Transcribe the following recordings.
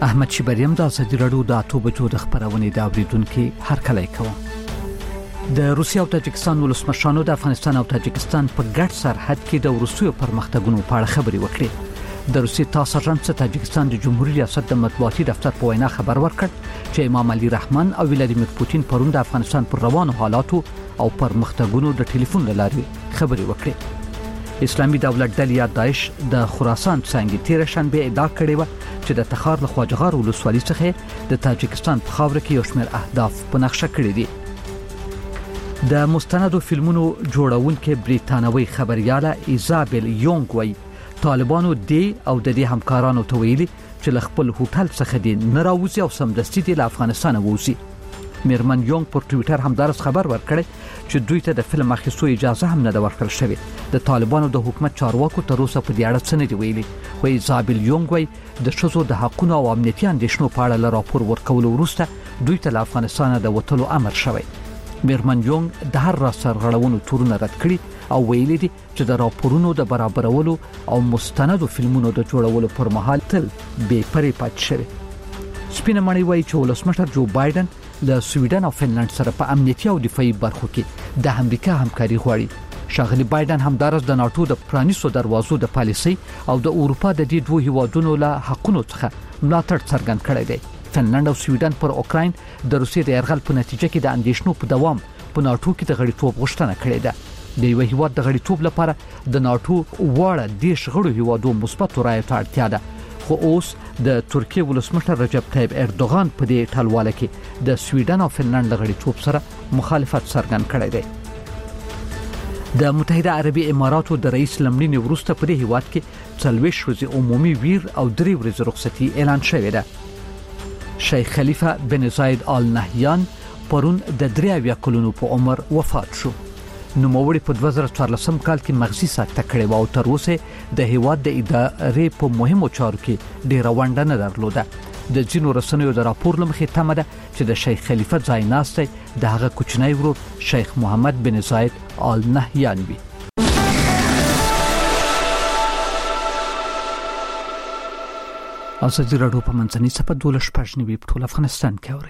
احمد شیبریم د ازادي راډیو د اټو بجو د خبرونې د اوریدونکو هر کله کوم. د روسیې او تاجکستان ولسمشرانو د افغانستان او تاجکستان په ګډ سرحد کې د روسیې پرمختګونو په اړه خبرې وکړې. د روسیې تاسو تاجکستان د جمهوریت ریاست د مطبوعاتي دفتر په وینا خبر ورکړ چې امام علي رحمان او ولادیمیر پوتین پرون د افغانستان پر روانو حالاتو او پرمختګونو د ټلیفون لارې خبرې وکړې. اسلامي دولت ډلې داعش د خراسان څنګه تیر شنبه ادعا کړې و چې د تخار له خواجهار ولسوالۍ څخه د تاجکستان په خاور کې یو شمېر اهداف په نقشه کړی دي. د مستندو فلمونو جوړونکې بریتانوي خبرياله ایزابل یونګ وای طالبانو دی او د دې همکارانو ته ویلي چې ل خپل هوټل څخه دي نه راوځي او سمدستي د افغانستان ووځي. میرمن یونګ پر ټوئیټر همدارس خبر ورکړی چې دوی ته د فلم اخیستو اجازه هم نه ده ورکړل شوې. د طالبانو د حکومت چارواکو تر اوسه په دې اړه څه نه دی ویلي. وای ایزابل یونګ وای د شذو د حقوقو او امنیتي اندېښنو په اړه راپور ورکول وروسته دوی ته له افغانستان د وټلو امر شوی. میرمن یونګ د هر را سرغړونو تورونه رد کړي او ویلي دي چې د راپورونو د برابرولو او مستندو فلمونو د جوړولو پر مهال تل بې پرې پاتې شوی. سپینه مړی وایي چې ولسمشر جو بایدن له سویډن او فنلند سره په امنیتي او دفاعي برخو کې د امریکا همکاري غواړي. شاغلی بایدن همدارس د ناتو د پرانیستو دروازو د پالیسي او د اروپا د دې دوه هیوادونو له حقونو څخه ملاتړ څرګند کړی دی. فنلند او سویډن پر اوکراین د روسیې د یرغل په نتیجه کې د اندېښنو په دوام په ناتو کې د غړیتوب غوښتنه کړې ده. د یو هیواد د غړیتوب لپاره د ناتو واړه دیش غړو هیوادو مثبت رایې ته اړتیا ده. خو اوس د ترکیه ولسمشر رجب طیب اردوغان په دې ټلواله کې د سویډن او فنلند غړیتوب سره مخالفت څرګند کړی دی. د متحده عربي اماراتو د رئیس لمړینې وروسته په دې هیواد کې 40 ورځې عمومي ویر او 3 ورځې رخصتي اعلان شوې ده. شیخ خلیفه بن زاید آل نهیان پرون د 83 کلونو په عمر وفات شو. نوموړي په 2014 کال کې مغزي سکته کړې و او تر اوسه د هیواد د ادارې په مهمو چارو کې ډېر ونډه نه درلوده. د ځینو رسنیو د راپور لمخې تمه ده چې د شیخ خلیفه ځای ناسته د هغه کوچنی ورور شیخ محمد بن زاید آل نهیان وي. ازادي راډیو په منځنۍ صفحه 12 په ټول افغانستان کې اوري.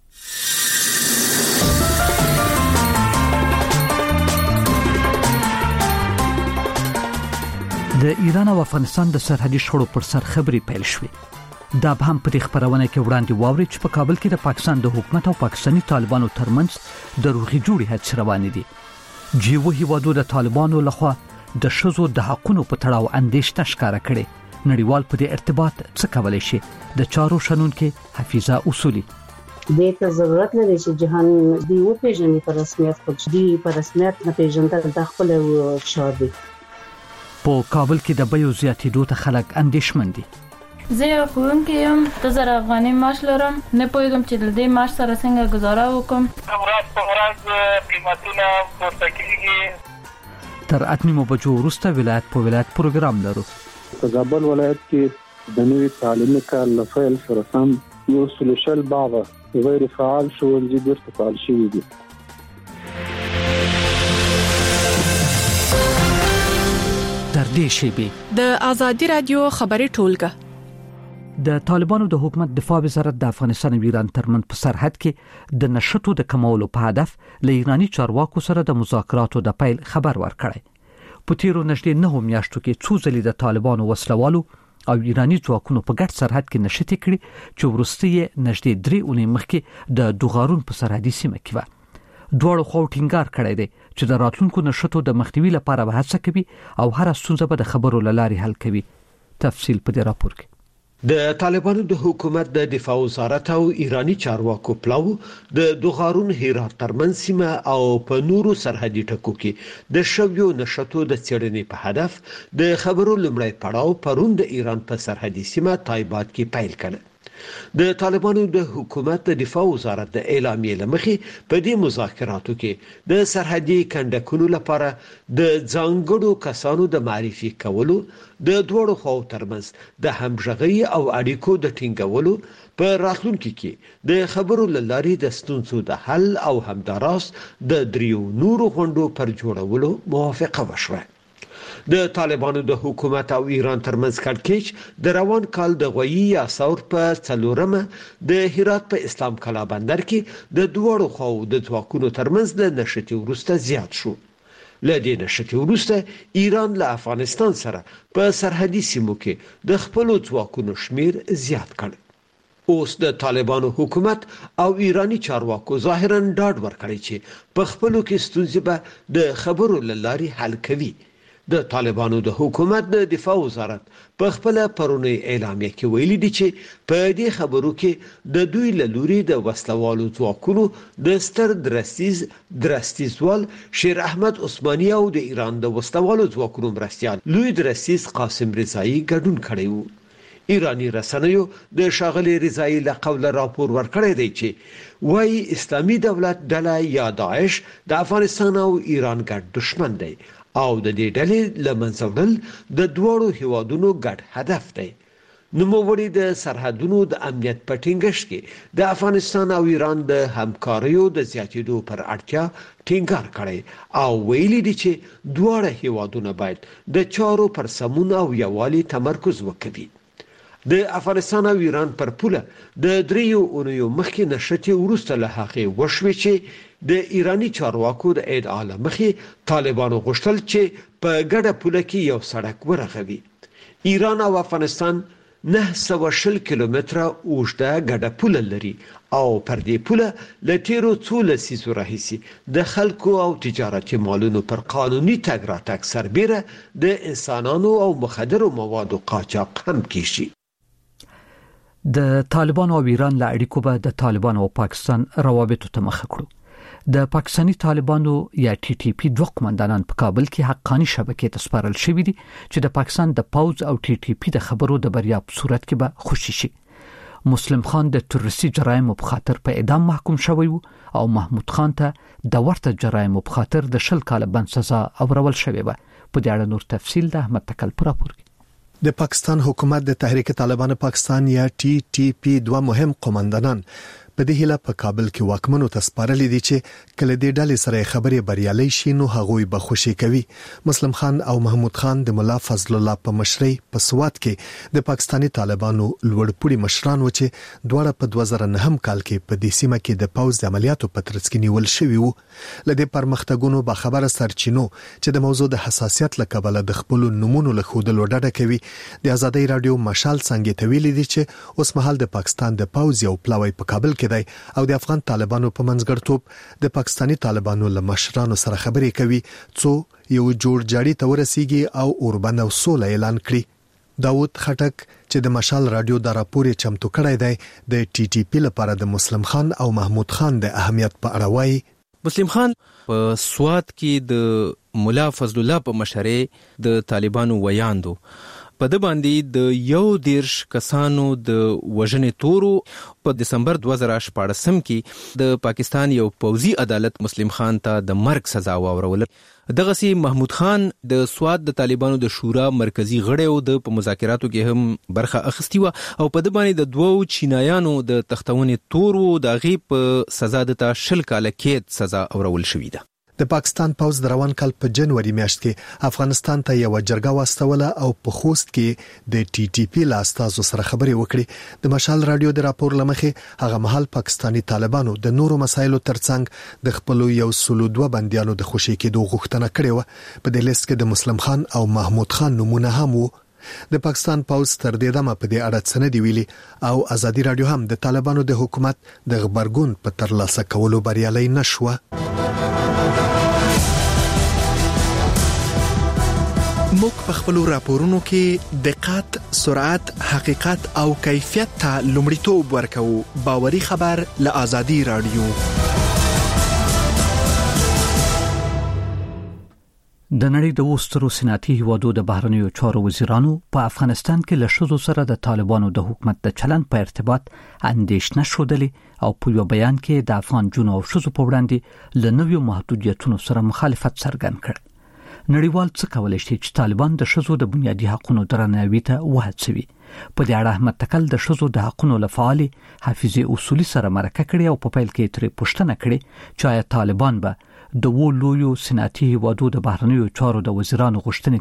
د ایران او افغانستان د سرحدي شخړو پر سر خبرې پیل شوې. دا به هم په خبرونه کې وړاندې واوري چې په کابل کې د پاکستان د حکومت او پاکستاني طالبانو ترمنځ د روغې جوړې هڅې روانې دي. جیو هیوادو د طالبانو لخوا د شذو د حقوقو په تړاو اندېښنه ښکاره کړې. نړیوال په دې ارتباط څه کولای شي؟ د چارو شنونکو حفیظه اصولي دې ته ضرورت لري چې جهان دی او پیژنې په رسمیت خو دې په رسمیت نه پیژندل د خپل شعار دی. په کابل کې د بیو زیاتېدو ته خلک اندېښمن دي. زه یو ښوونکی یم، 2000 افغانۍ معاش لرم، نه پوهېږم چې د دې معاش سره څنګه گزاره وکړم. ورځ په ورځ قیمتونه پورته کېږي. تر 8 بجو وروسته ولایت په ولایت پروګرام لرو. په کابل ولایت کې د نوي تعلیمي کال له پیل سره سم یو سلوشل باغ غیر فعال ښوونځي بیرته فعال شوي دي. تر دې شیبې د ازادي رادیو خبري ټولګه د طالبانو د حکومت دفاع وزارت د افغانستان او ایران ترمنځ په سرحد کې د نشټو د کمولو په هدف له ایرانی چارواکو سره د مذاکراتو د پیل خبر ورکړی. په تیرو نږدې 9 میاشتو کې څو ځلې د طالبانو وسلوالو او ایرانی ځواکونو په ګډ سرحد کې نشټې کړې چې وروسته یې نږدې 3 اونۍ مخکې د دوغارون په سرحدي سیمه کې و. دواړو خو ټینګار کړی دی چې د راتلونکو نشټو د مخنیوي لپاره هڅه کوي او هر ستونزه به د خبرو لارې حل کوي. تفصیل په دې راپور کې. د طالبانو د حکومت د دفاع وزارت او ایرانی چارواکو پلاو د دوغارون هرات ترمن سیمه او په نورو سرحدي ټکو کې د شویو نشټو د څېړنې په هدف د خبرو لمړی پړاو پرون د ایران په سرحدي سیمه تایبات کې پیل کړ. د طالبانو د حکومت د دفاع وزارت د اعلامیې لمخې په دې مذاکراتو کې د سرحدي کندکونو لپاره د ځانګړو کسانو د معرفي کولو، د دوړو خو ترمنځ د همغږي او اړیکو د ټینګولو، په راتلونکي کې د خبرو لارې د ستونزو د حل او همداراس د دریو نورو غونډو پر جوړولو موافقه وشوه. د طالبانو د حکومت او ایران ترمنځ کړکېچ د روان کال د غوي یا ثور په 4مه د هرات په اسلام کلا بندر کې د دوړو خو د ځواکونو ترمنځ د نشټي ورسته زیات شو. لدې نشټي ورسته ایران له افغانستان سره په سرحدي سیمو کې د خپل ځواکونو شمیر زیات کړ. اوس د طالبانو حکومت او ایرانی چارواکو ظاهرا ډاډ ورکړي چې په خپلو کې ستونزې به د خبرو لاري حل کوي. د طالبانو د حکومت د دفاع وزارت په خپل پرونی اعلامیه کې ویلي دي چې په دې خبرو کې د دوی له لوري د وسلوالو ځواکونو د ستر درستیزوال شیر احمد عثماني او د ایران د وسلوالو ځواکونو مرستيال لوی درستیز قاسم رضایی ګډون کړی وو. ایرانی رسنیو د شاغلي رضایی له قوله راپور ورکړی دی چې وايي اسلامي دولت ډله یا داعش د افغانستان او ایران ګډ دشمن دی او د دې ډلې لمنځه وړل د دوړو هیوادونو ګډ هدف دی. نوموړي د سرحدونو د امنیت په ټینګښت کې د افغانستان او ایران د همکاریو د زیاتېدو پر اړتیا ټینګار کړی او ویلي دي چې دواړه هیوادونه باید د چارو پر سمون او یووالي تمرکز وکړي. د افغانستان او ایران پر پوله د 3 اونیو مخکې نشټي ورسته له هغه وشوي چې د ایرانی چارواکو د ادعا مخې طالبانو غوښتل چې په ګډه پوله کې یو سړک ورغوي. ایران او افغانستان 920 کیلومتره اوږده ګډه پوله لري او پر دې پوله له تیرو څو لسیزو راهیسي د خلکو او تجارتي مالونو پر قانوني تګ راتګ سربیره د انسانانو او مخدرو موادو قاچاق هم کیږي. د طالبان او ایران له اړیکو به د طالبان او پاکستان روابط ته مخ کړو. د پاکستانی طالبانو یا ټي ټي پی دوه قومندانان په کابل کې حقاني شبکې ته سپارل شوې دي چې د پاکستان د پوز او ټي ټي پی د خبرو د بریا په صورت کې به خوشي شي. مسلم خان د تروریستي جرایمو په خاطر په اعدام محکوم شوی و او محمود خان ته د ورته جرایمو په خاطر د 10 کال بند سزا اورول شوی و. په دې اړه نور تفصیل د احمد تکل پر راپور کې. د پاکستان حکومت د تحریک طالبان پاکستان یا ټي ټي پی دوه مهم قومندانان په دې هله په کابل کې واکمنو ته سپارلې دي چې کله دې ډلې سره خبرې بریالي شي نو هغوی به خوشي کوي. مسلم خان او محمود خان د مولا فضل الله په مشرۍ په سوات کې د پاکستانی طالبانو لوړپوړي مشران و چې دواړه په 2009 کال کې په دې سیمه کې د پوز د عملیاتو په ترڅ کې نیول شوی وو. لدې پرمختګونو به خبره سرچینو چې د موضوع د حساسیت لکبله د خپل نمونو له خودل وډډه کوي. د ازادي رادیو مشال څنګه ته ویلي دي چې اوس مهال د پاکستان د پوز یو پلاوی په کابل کې او د افغان طالبانو په منځګړتوب د پاکستانی طالبانو له مشرانو سره خبرې کوي څو یو جوړ جاړي ته ورسیږي او اوربند او سوله اعلان کړي. داود خټک چې د مشال رادیو د راپور چمتو کړی دی د ټي ټي پی لپاره د مسلم خان او محمود خان د اهمیت په اړه وایي. مسلم خان په سوات کې د مولا فضل الله په مشرۍ د طالبانو ویاندو په د باندې د 11 کسانو د وژنې تورو په دسمبر 2014 کې د پاکستان یو پوځي عدالت مسلم خان ته د مرګ سزا واورول. دغه سي محمود خان د سواد د طالبانو د شورا مرکزی غړی او د په مذاکراتو کې هم برخه اخیستی و او په د باندې د دوو چینایانو د تختونې تورو د غي په سزا د 10 کال کې سزا اورول شوې ده. د پاکستان پوز د روان کال په جنوري میاشت کې افغانستان ته یو جرګه واستوله او په خوست کې د ټي ټي پی لاستازو سره خبرې وکړي. د مشال رادیو د راپور لمخې هغه مهال پاکستانی طالبانو د نورو مسایلو ترڅنګ د خپل یو سلو دوه بنديانو د خوشي کېدو غوښتنه کړې و. په دې لیست کې د مسلم خان او محمود خان نمونه هم وو. د پاکستان پوز تر دې دمه په دې اړه څه نه دی ویلي او ازادي رادیو هم د طالبانو د حکومت د خبرګون په ترلاسه کولو بریالي نشوه. موږ په خپل راپورونو کې دقت، سرعت، حقیقت او کیفیت ته لومړیتوب ورکوو. باوري خبر له ازادي رادیو. د نړۍ د وسترو صنعتي هیوادو د بهرنیو چارو وزیرانو په افغانستان کې له شذو سره د طالبانو د حکومت د چلند په ارتباط اندېښنه شودلې او په یو بیان کې د افغان جنو او شذو په وړاندې له نویو محدودیتونو سره مخالفت څرګند کړ. نړیوال څه کولای شي چې طالبان د شذو د بنیادي حقوقو درناوي ته وهڅوي؟ په دې اړه احمد تکل د شذو د حقوقو لپاره حافظ اصولي سره مرکه کړې او په پیل کې ترې پوښتنه کړې چې آیا طالبان به د وولویو صنعتي هیوادو د بهرنیو چارو د وزیرانو غوښتنې ته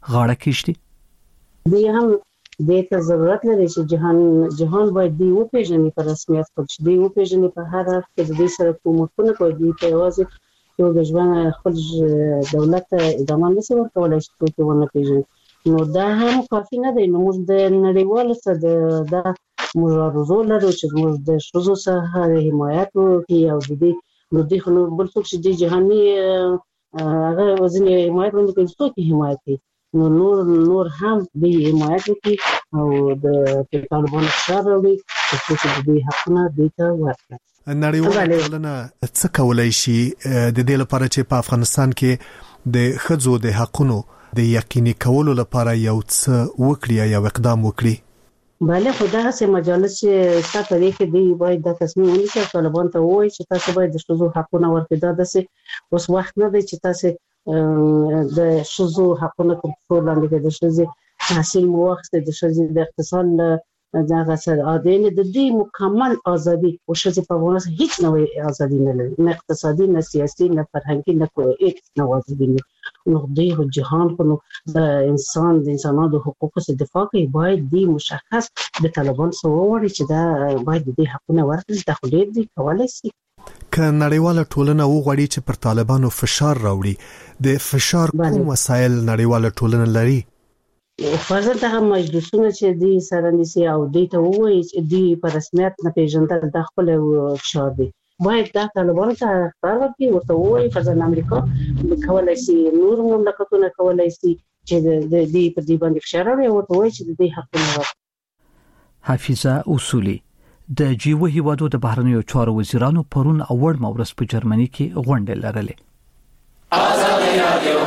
غاړه کېشتي. دی هم د ته ضرورت لري چې جهان باید دی او پیژني په رسمیت خپل دی او پیژني په هر حالت کې د سره کومونه کوي دی په واځي چې د ژوند خپل دولت ادامه نشي ورکولای چې په ونه پیژني. نو دا هم کافي نه دی. نو موږ د نړیوالو سره د مبارزو لرو چې موږ د شوزو سره حمایت وکړو او د دې نو د خلکو بل څه چې د جهاني هغه وزنی حمایت وکړي چې حمایت کوي. نور هم د حمایت کوي او د طالبانو سره وي چې د حقونه د ته ورکړي. نړیواله ټولنه څه کولای شي د دې لپاره چې په افغانستان کې د ښځو د حقونو د یقیني کولو لپاره یو څه وکړي یا اقدام وکړي؟ بله خدا سه مجالس چې تاسو لري کې دی باید د تصمیم ونیسئ طالبان ته وایي چې تاسو باید د شوزو حقونه ورکړئ. دا داسې اوس وخت نه دی چې تاسو د شوزو حقونه کنټرول لاندې د شوزي تحصیل مو وخت د شوزي د اقتصاد دغه سره اذن د دې مکمل ازادي او شوزي په ونه هیڅ نوې ازادي نه لري، نه اقتصادي نه سیاسي نه فرهنګي نه کوئی هیڅ نوې ازادي نه. نو د جهان په د انسانانو د حقوقو څخه دفاع کوي باید د مشخص د طالبان سره وړي چې دا باید د حقونه ورکړي. د خلک دي کولای شي که نړیواله ټولنه وغواړي چې پر طالبانو فشار راوړي د فشار کوم وسایل نړیواله ټولنه لري؟ فرضاً هغه مجلسونه چې دی سره نسی او دی ته وایي چې دی په رسمیت نه پیژندل د خپل فشار دی باید دا طالبانو ته خبر ورکړي ورته وایي فرضاً امریکا کولای شي نور مملکتونه کولای شي چې د دې په دې باندې فشار راوړي ورته وایي چې د دې حق. حافظه اصولي د جیو هیوادو د بهرنیو چارو وزیرانو پرون اوړ مورس په جرمني کې غونډه لرلې. آزادي رادیو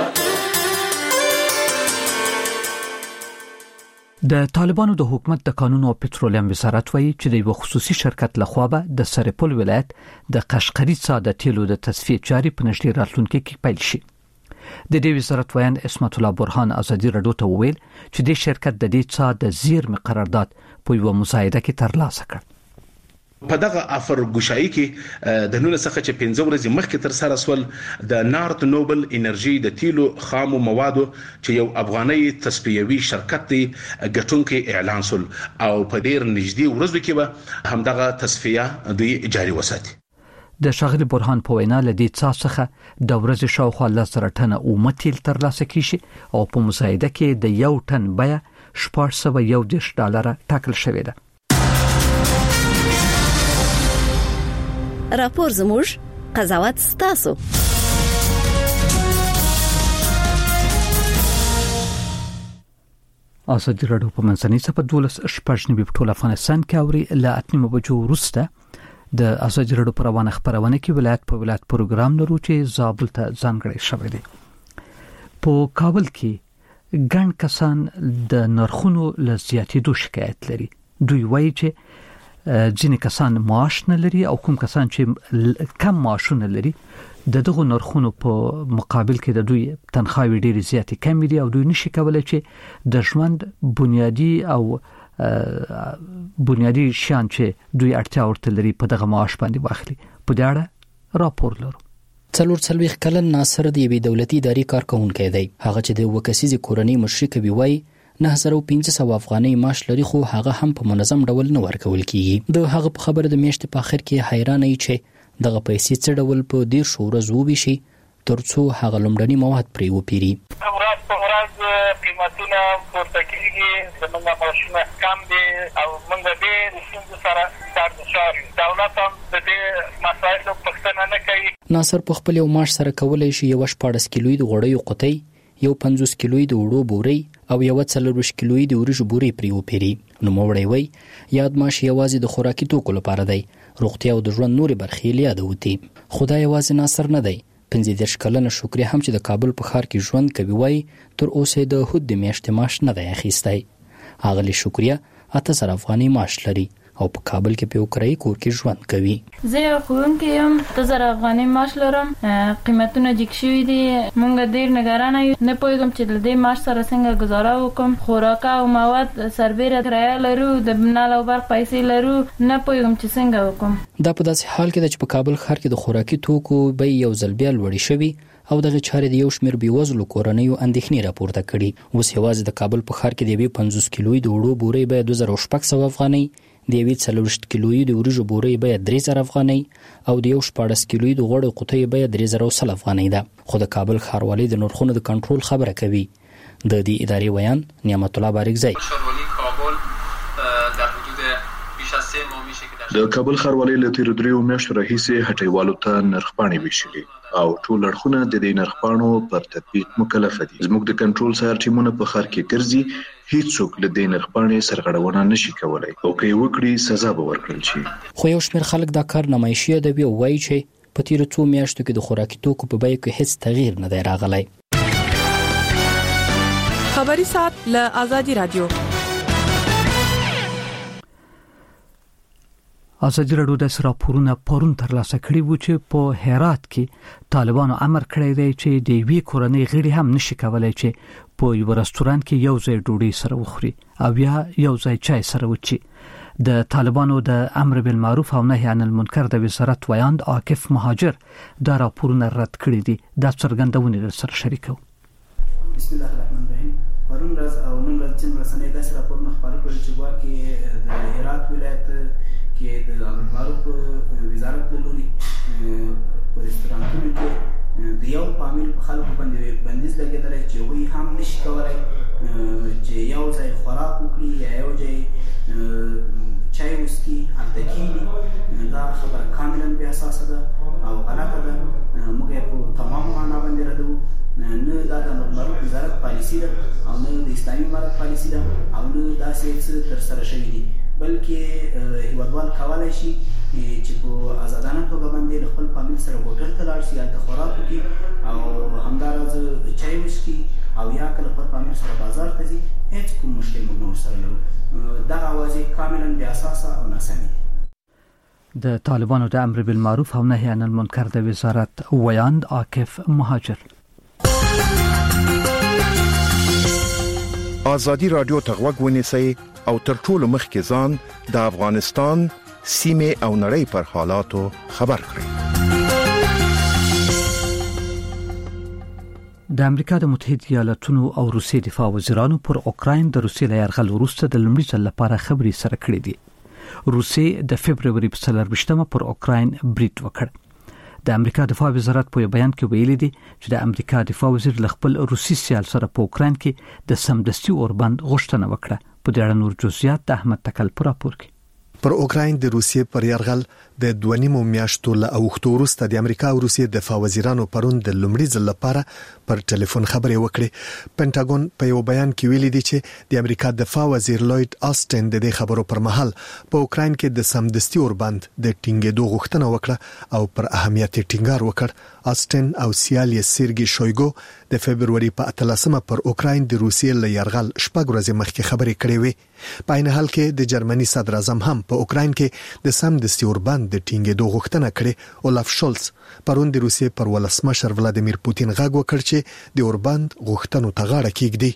د طالبانو د حکومت د قانون او پټرولیم وزارت وایي چې د یو خصوصي شرکت لخوا به د سرپل ولایت د قشقري ساده تیلو د تصفیه جاري په نږدې راتلونکي کې پیل شي. د دې وزارت ویان اسمت الله برهان ازادي رادیو ته وویل چې د شرکت د دې څا د زیرمې قرارداد په یو مزایده کې ترلاسه کړ. په دغه افر ګوشایي کې د نن څخه چې 15 ورځې مخکې تر سره سول د نارت نوبل انرژي د تیلو خامو موادو چې یو افغاني تصفیوي شرکت دی ګټونکي اعلان سول او په ډیر نږدې ورځو کې به همدغه تصفیه دی جاري وساتي. د شاغلي برهان په وینا لدی څخه د ورځې شاوخوا 10 ټنه اومه تیل ترلاسه کیږي او په مزایده کې د یو ټن بیه $410 ټاکل شوې ده. راپور زموږ قضاوت ستاسو. ازادي رادیو په منځنۍ صفحه 12 په ټول افغانستان کې اوري ل 8 بجو وروسته د ازادي رادیو پر روانه خبرونه کې ولایت په ولایت پروګرام لرو چې زابل ته ځانګړی شوی دی. په کابل کې ګڼ کسان د نرخونو له زیاتېدو شکایت لري. دوی وایي چې ځینې کسان معاش نه لري او کوم کسان چې کم معاشونه لري د دغه نرخونو په مقابل کې د دوی تنخواهي ډېرې زیاتې کم دي او دوی نشي کولای چې د ژوند بنیادی شیان چې دوی اړتیا ورته لري په دغه معاش باندې واخلي. په دې اړه راپور لرو. 40 کلن ناصر د یوې دولتي ادارې کارکونکی دی. هغه چې د وکسیزي کورنۍ مشري کوي وایي 9500 افغاني معاش لري خو هغه هم په منظم ډول نه ورکول کیږي. د هغه په خبره د میاشتې په اخر کې حیرانه ای چې دغه پیسې څه ډول په ډیر شورز وبشي ترڅو هغه لومړني مواد پرې وپیري. ورځ په ورځ قیمتونه پورته کیږي، زموږ معاشونه کم دي او موږ ډېر څنګه سره سرشار دولت هم د دې مسایلو پوښتنه نه کوي. ناصر په خپل یو معاش سره کولای شي یو 14 کیلوې د غوړیو قطۍ، یو 50 کیلوې د وړو بوري او یو 40 کیلوې د وريجو بوري پرې وپیري. نو موړی وای یاد معاش یوازې د خوراکي توکو لپاره دی، روغتیا او د ژوند نورې برخې لیاد وتی. خدای یوازې ناصر نه دی، 15 کلنه شکریا هم چې د کابل په ښار کې ژوند کوي وای تر اوسه د هود د میاشتې معاش نه دی اخیستی. اغلی شکریا 8000 افغاني معاش لري او په کابل کې په یو کرایي کور کې ژوند کوي. زه یو ښوونکی یم، 2000 افغاني معاش لرم. قیمتونه جګ شوي دي، مونږ ډېر نگرانه یو، نه پوهېږم چې د دې معاش سره څنګه گزاره وکړم. خوراک او مواد سربیره کرایه لرو، د نل او برق پیسې لرو، نه پوهېږم چې څنګه وکړم. دا په داسې حال کې ده چې په کابل ښار کې د خوراکي توکو بیې یو ځل بیا لوړې شوي او دغه چارې د یو شمېر بېوزلو کورنیو اندېښنې راپورته کړي. اوس یوازې د کابل په ښار کې د یوې 50 کیلویي د وړو بورۍ بیه 2600 افغانۍ، د یوې 40 کیلویي د وریجو بورۍ بیه 3000 افغانۍ او د یو 14 کیلویي د غوړو قوطۍ بیه 3000 افغانۍ ده. خو د کابل ښاروالۍ د نرخونو د کنټرول خبره کوي. د دې ادارې ویان نعمت الله بارکزی: د کابل ښاروالۍ له تیر 3 میاشتو راهیسې هټیوالو ته نرخپاڼې ویشلې او ټول اړخونه د دې نرخپاڼو پر تطبیق مکلف دي. زموږ د کنټرول سایر ټیمونه په ښار کې ګرځي، هیڅوک له دې نرخپاڼې سرغړونه نشي کولای او که یې وکړي سزا به ورکړل شي. خو یو شمېر خلک دا کار نمایشي ادبي وایي چې په تیر 2 میاشتو کې د خوراکي توکو په بیه کې هیڅ تغییر نه دی راغلی. خبري ساعت له آزادي رادیو. ازادي راډیو د راپورونه پرون ترلاسه کړي وو چې په هرات کې طالبانو امر کړی دی چې د وی کورنۍ غړي هم نشي کولای چې په یو رستورانت کې یو ځای ډوډۍ سره وخوري او یا یو ځای چای سره وچی. د طالبانو د امر بالمعروف او نهي عن المنکر د وزارت ویاند عاکف مهاجر دا راپورونه رد کړي دي. دا څرګندونه سره شریکو. بسم الله الرحمن الرحیم. پرون ورځ او نن ورځ چې رسنۍ داسې راپورونه خپاره کړي چې واکه د هرات ولایت کې د امر بالمعروف وزارت له لوري په رستورانتونو کې د یو فامیل په خلکو باندې بندیز لګیدلی چې هغوی هم نشي کولی چې یو ځای خوراک وکړي یا یو ځای چای وڅښي هلته کښېني. دا خبره کاملا بې اساسه ده او غلطه ده. موږ یې په تمام معنا باندې ردوو. نه دا د امر بالمعروف وزارت پالیسي ده او نه د اسلامي امارت پالیسي ده او نه داسې څه ترسره شوي دي، بلکې هیوادوال کولی شي چې په آزادانه توګه باندې له خپل فامیل سره هوټل ته لاړ شي، هلته خوراک وکړي او همداراز چای وڅښي او یا که له خپل فامیل سره بازار ته ځي. هېڅ کوم مشکل موږ نه ورسره لرو. دغه اوازې کاملا بې اساسه او ناسمې دي. د طالبانو د امر بالمعروف او نهي عن المنکر د وزارت ویاند عاکف مهاجر. آزادی رادیو ته غوږ ونیسئ او تر ټولو مخکې ځان د افغانستان سیمه او نړۍ پر حالاتو خبر کړئ. د امریکا د متحده ایالاتونو او روسیې دفاع وزیرانو پر اوکراین د روسیې له یرغل وروسته د لومړي ځل لپاره خبرې سره کړې دي. روسیې د فبرवरी په 24مه پر اوکراین برید وکړ. د امریکا دفاع وزارت په بیان کې ویلي دي چې د امریکا دفاع وزیر ل خپل روسي سیال سره په اوکراین کې د سمدستي اوربند غوښتنه وکړه. په دې اړه نور جزئیات د احمد تکل پر راپور کې. پر اوکراین د روسیې پر یرغل د 2.5 میاشتو له اوښتو وروسته د امریکا او روسیې دفاع وزیرانو پرون د لومړي ځل لپاره پر ټلیفون خبرې وکړې. پینټاګون په یو بیان کې ویلي دی چې د امریکا دفاع وزیر لوید آسټن د دې خبرو پر مهال په اوکراین کې د سمدستي اوربند د ټینګېدو غوښتنه وکړه او پر اهمیت ټینګار وکړ. آسټن او سیال یې سیرګي شویګو د فبرवरी په 13مه پر اوکراین د روسیې له یرغل شپږ ورځې مخکې خبرې کړې وې. په عین حال کې د جرمني صدر اعظم هم په اوکراین کې د سمدستي اوربند د ټینګېدو غوښتنه کړې. اولاف شولز پرون د روسیې پر ولسمشر ولادیمیر پوتین غږ وکړ چې د اوربند غوښتنو ته غاړه کېږدي.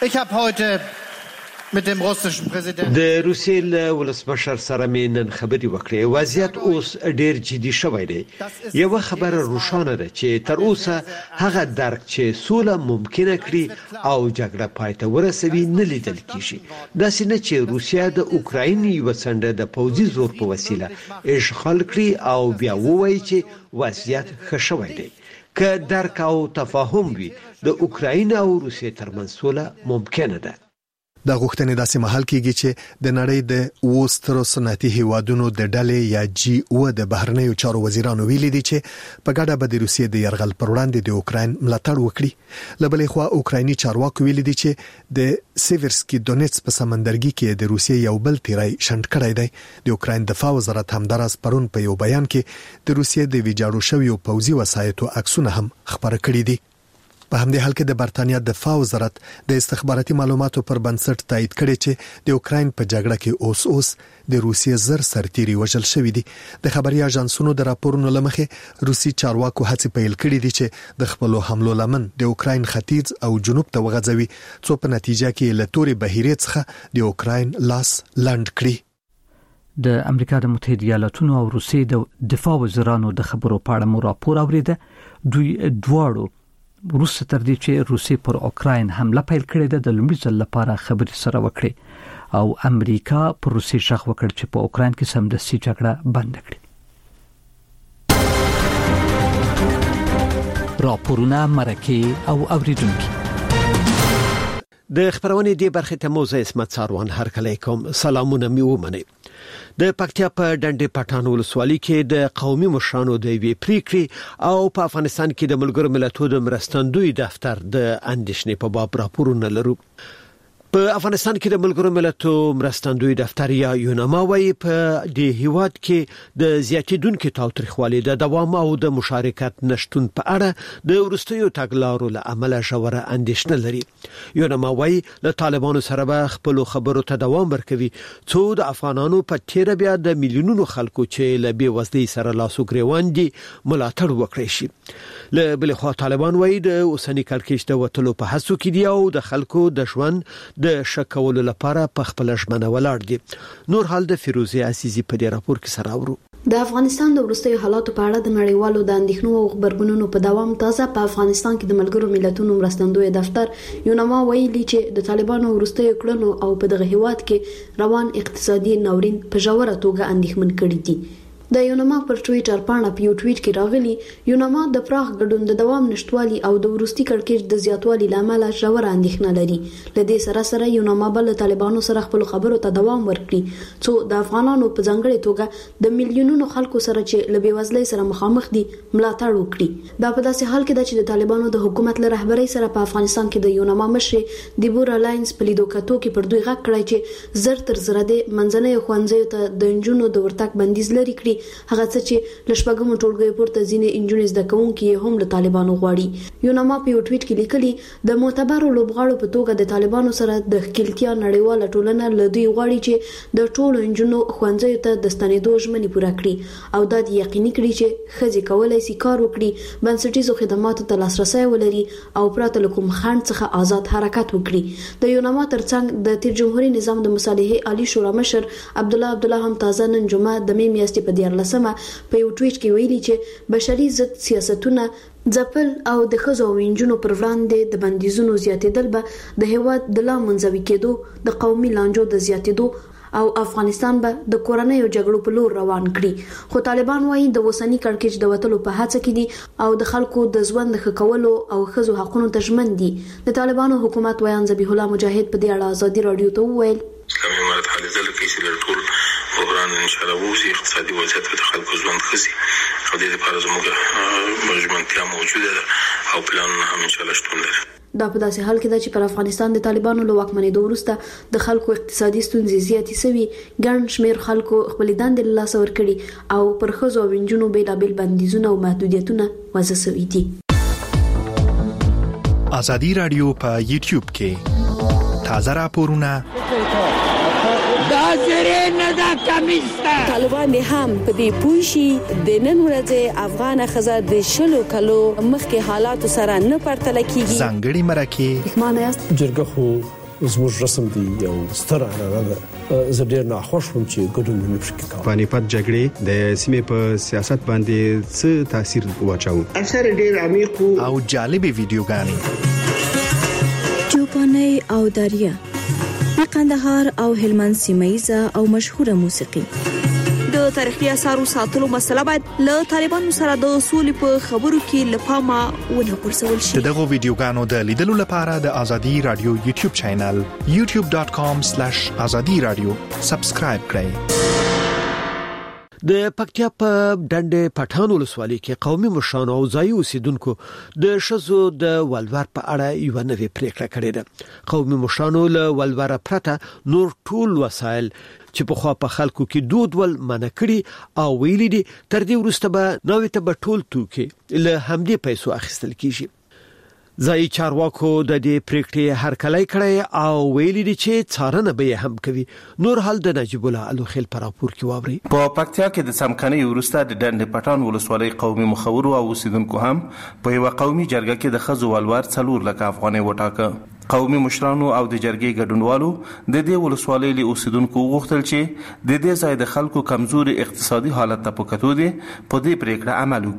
د روسیې له ولسمشر سره مې نن خبرې وکړې. وضعیت اوس ډېر جدي شوی دی. یو خبره روښانه ده چې تر اوسه هغه درک چې سوله ممکنه کړي او جګړه پای ته ورسوي نه لیدل کیږي. داسې نه چې روسیا د اوکراین یو څنډه د پوځي زور په وسیله اشغال کړي او بیا ووایي چې وضعیت ښه شوی دی. که درک او تفاهم وي د اوکراین او روسیې ترمنځ سوله ممکنه ده. دا غوښتنې داسې مهال کېږي چې د نړۍ د وسترو صنعتي هیوادونو د ډلې یا G7 د بهرنیو چارو وزیرانو ویلي دي چې په ګډه به د روسیې د یرغل پر وړاندې د اوکراین ملاتړ وکړي. له بلې خوا اوکرایني چارواکو ویلي دي چې د سیورسکي دونیټس په سمندرګي کې د روسیې یو بل تیری شنډ کړی دی. د اوکراین دفاع وزارت همداراز پرون په یو بیان کې د روسیې د ویجاړو شویو پوځي وسایطو عکسونه هم خبره کړي دي. په همدې حال کې د برتانیا دفاع وزارت د استخباراتي معلوماتو پر بنسټ تایید کړي چې د اوکراین په جګړه کې اوس د روسیې زر سرتیري وژل شوی دي. د خبري اژانسونو د راپورونو لمخې روسي چارواکو هڅې پیل کړي دي چې د خپل حملو لمن د اوکراین ختیځ او جنوب ته وغځوي، څو په نتیجه کې له تورې بهیرې څخه د اوکراین لاس لاند کړي. د امریکا د متحده ایالاتونو او روسیې د دفاع وزیرانو د خبرو په اړه مو راپور اوریده. دوی دواړو وروسته تر دې چې روسي پر اوکراین حمله پیل کړې ده د لومړي ځل لپاره خبري سره وکړي او امریکا پر روسي شخ وکړ چې په اوکراین کې سمدستي جګړه بند کړي. راپورونه مرکه او اوریدونکو د خبرونه دی برخه ته موزه اسمت ساروان هر کله کوم سلامونه می ومنه. د پکتیا په ډنډې پټان ولسوالۍ کې د قومي مشرانو د وی پریکړې او په افغانستان کې د ملګرو ملتونو د مرستندوی دفتر د اندیشنې په باب راپورونه لرو. په افغانستان کې د ملګرو ملتونو مرستندوی دفتر یا یوناما وايي په د هیواد کې د زیاتیدونکو تاوتریخوالي د دوام او د مشارکت نشټون په اړه د ورستیو تګلارو له عمله شوره اندیشنه لري. یوناما وايي له طالبانو سره به خپل خبرو ته دوام ورکوي څو د افغانانو په تیر بیا د میلیونونو خلکو چې له بې وزلۍ سره لاسو ګریوان دي ملاتړ وکړي شي. له بل خوا طالبان وايي د اوسنی کړکېچ د وټلو په هڅو کې دي او د خلکو د ژوند د شکولو لپاره په خپل ژمنه ولاړ دي. نور حال د فیروزه عزیزی په دې راپور کې سره اورو. د افغانستان د ورستیو حالاتو په اړه د نړیوالو د اندېښنو او خبرګونونو په دوام تازه په افغانستان کې د ملګرو ملتونو مرستندوی دفتر یوناما ویلي چې د طالبانو ورستیو کړنو او په دغه هیواد کې روان اقتصادي ناورین په ژوره توګه اندېښمن کړي دي. د یوناما پر ټویټر باندې په یو ټویټ کې راغلی یوناما د پراخ ګډون د دوام نشټوالي او د ورستي کړکېچ د زیاتوالي لامل ژور اندېښنه لري. لدې سره یوناما بل طالبانو سره خپل خبرو ته دوام ورکړي څو د افغانانو په ځانګړي توګه د میلیونونو خلکو سره چې له بېوزلۍ سره مخامخ دي ملاتړ وکړي. دا په داسې حال کې ده چې د طالبانو د حکومت له رهبرۍ سره په افغانستان کې د یوناما مشر دیبور الاینس په لیدو کتو کې پر دوی غږ کړی چې زر تر زر د منځنۍ ښوونځیو ته د انجونو د ورتګ بندیز لري کړی. هغه څه چې لشپګم ټولګي پورته ځینې انجونې زده کوونکي هم له طالبانو غواړي. یوناما په یو ټویټ کې لیکلي د معتبرو لوبغاړو په توګه د طالبانو سره د خپلتیا نړیواله ټولنه له دوی غواړي چې د ټولو انجونو ښوونځیو ته د ستنېدو ژمنې پوره کړي او دا یقیني کړي چې ښځې کولای شي کار وکړي، بنسټیزو خدماتو ته لاسرسی ولري او پرته له کوم خنډ څخه آزاد حرکت وکړي. د یوناما ترڅنګ د تیر جمهوریت نظام د مصالحې عالی شورا مشر عبدالله هم تازه نن جمعه د می میاشتې په 14 په یو ټویټ کې ویلي چې بشري ضد سیاستونه ځپل او د ښځو او نجونو پر وړاندې د بندیزونو زیاتېدل به د هیواد د لا منځوي کېدو، د قومي لانجو د زیاتېدو او افغانستان به د کورنیو جګړو په لور روان کړي. خو طالبان وايي د وسنی کړکېچ د وټلو په هڅه کې دي او د خلکو د ژوند ښه کولو او ښځو حقوقو ته ژمن دي. د طالبانو حکومت ویان ذبیح الله مجاهد په دې اړه ازادي رادیو ته وویل اسلامي امارت حالې ځل کې چې ټول بحران ان شاء الله وځي، اقتصادي وضعیت په خلکو ژوند خسي او د دې لپاره زموږ مجموعتیا موجوده ده او پلانونه هم ان شاء الله شتون لري. دا په داسې حال کې ده چې پر افغانستان د طالبانو له واکمنېدو وروسته د خلکو اقتصادي ستونزې زیاتې شوي، ګڼ شمېر خلکو خپل دندې له لاسه ورکړي او پر ښځو او نجونو بېلابېل بندیزونه او محدودیتونه وضع شوي دي. ازادي رادیو په یوټیوب کې تازه راپورونه طالبان دي هم په دې پوښي د نن ورځې افغان خزه د شلو کلو مخکې حالات سره نه پرتل کیږي. ځانګړي مرکه معنی جرګه خو زموږ رسم دی او ستره نه زه ډیر نه خوشم چې ګډون نه پکې کوي. پانیپت جګړې د سیمې په سیاست باندې څه تاثیر واچاو؟ اثر ډیر عمیق او جالب ویډیوګانې چوپاني او دریا د قندهار او هلمند سیمایزه او مشهوره موسیقي. د تاریخي اثارو ساتلو مسله باید له طالبانو سره د اصول په خبرو کې لپاره ونه پرسول شي. دغه ویډیوګانو د لیدلو لپاره د ازادي رادیو یوټیوب چینل youtube.com/azadi-radio سبسکرایب کړئ. د پکتیا په ډنډې پټان ولسوالۍ کې قومي مشرانو او ځایي اوسیدونکو د شزو د ولور په اړه یو نوې پریکړه کړې ده. قومي مشرانو له ولور پرته نور ټول وسایل چې په خوا په خلکو کې دود ول منع کړي او ویلي دي تر دې وروسته به نوې ته به ټول توکي له همدې پیسو اخیستل کیږي. ځای چارواکو د دې پریکړې هرکلی کړی او ویلي دي چې څارنه به هم کوي. نور حال د نجیب الله الوخیل پر راپور کې واوري. په پکتیا کې د سمکنۍ ورسته د ډنډ پټان ولسوالۍ قومي مخورو او اوسیدونکو هم په یو قومي جرګه کې د خزو ولور 4 لک افغانۍ وټاکه. قومي مشرانو او د جرګې ګډونوالو د دې ولسوالۍ له اوسیدونکو غوښتل چې د دې ځای د خلکو کمزوري اقتصادي حالت ته پکتو دي په دې پریکړه عمل وکړي.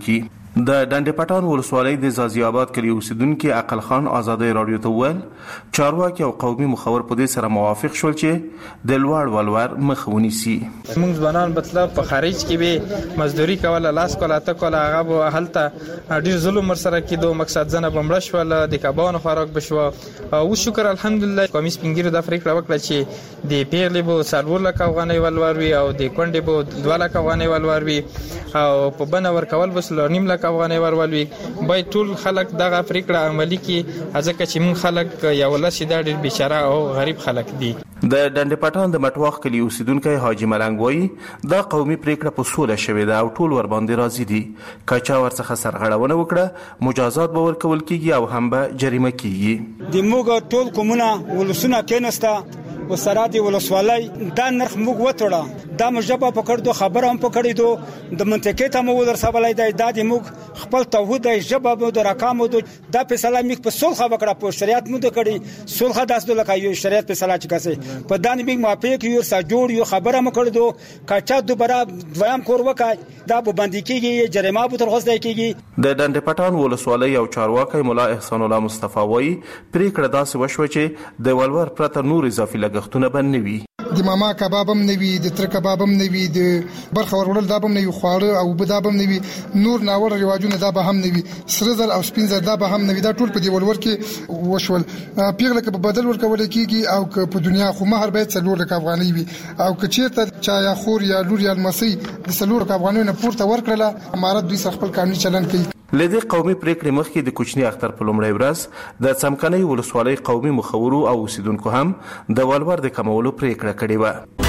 د ډنډ پټان ولسوالۍ د زازي آباد کلی اوسیدونکو عقل خان آزادۍ رادیو ته ویل چارواکي او قومي مخور په دې سره موافق شول چې د لوړ ولور مخه ونیسي. موږ ځوانان مطلب په خارج کې به مزدوري کوله، لاس کوله، اته کوله، هغه به هلته ډیر ظلم سره کېدو، مقصد ځنه بمړ شول، د کبانو خوراک بشو. او شکر الحمدلله قومي سپینګیرو د پریکړه وکړه چې د پیغلې به 4 لک افغانۍ ولور وي او د کونډې به 2 لک افغانۍ ولور وي او په بنه ورکول بس 2.5 لک افغانۍ ورولوي. باید ټول خلک دغه پریکړه عملی کړي ځکه چې موږ خلک یو لسی د ډیر بیچاره او غریب خلک دي. د ډنډ پټان د مټواخ کلی اوسیدونکو حاجی ملنګ وایي دا قومي پریکړه په سوله شوې ده او ټول ور باندې راضي دي. کچا ورڅخه سرغړونه وکړه مجازات به ورکول کیږي او هم به جریمه کیږي. د موږ ټول کومونه ولسونه کېنسته و سره د ولسوالۍ دا نرخ موږ وټړه، دا مجبه پکړدو خبره هم پکړیدو د منطقې ته مو ورسولای دی. دا د موږ خپل توحید ژبه مو د رقم د فیصله موږ په صلح وکړه، په شریعت مو د کړي صلح داسې لکه یو شریعت فیصله چې کسه په دانه موږ موافق یو سره جوړ یو خبره مکړدو کچا دوباره دویم کور وکای دا به باندې کیږي، جریمه به تر غوښتل کیږي. د ډنډ پټان ولسوالۍ او چارواکي مولا احسان الله مصطفی وایي پریکړه داسې وشوه چې د ولور پرته نور اضافي لګښتونه به نه وي. د ماما کباب هم نوي، د تر کباب هم نوي، د برخه ورول دا هم نوي، خواړه او بدا هم نوي، نور ناوړ رواجونه دا به هم نوي، سرزل او سپینزل دا به هم نوي. دا ټول په دی ولور کې وشول. پیغله کې په بدل ورکول کېږي او که په دنیا خو مہر باید 4 لک افغانۍ وي او که چیرته چا یا خور یا لور یا المسی د 4 لک افغانۍ نه پورته ورکړله امارت دوی سره خپل قانوني چلن کوي. لدې قومي پریکړې مخکې د کوچنی اختر په لومړۍ ورځ د څمکنۍ ولسوالۍ قومي مخورو او اوسیدونکو هم د ولور د کمولو پریکړه کړې و.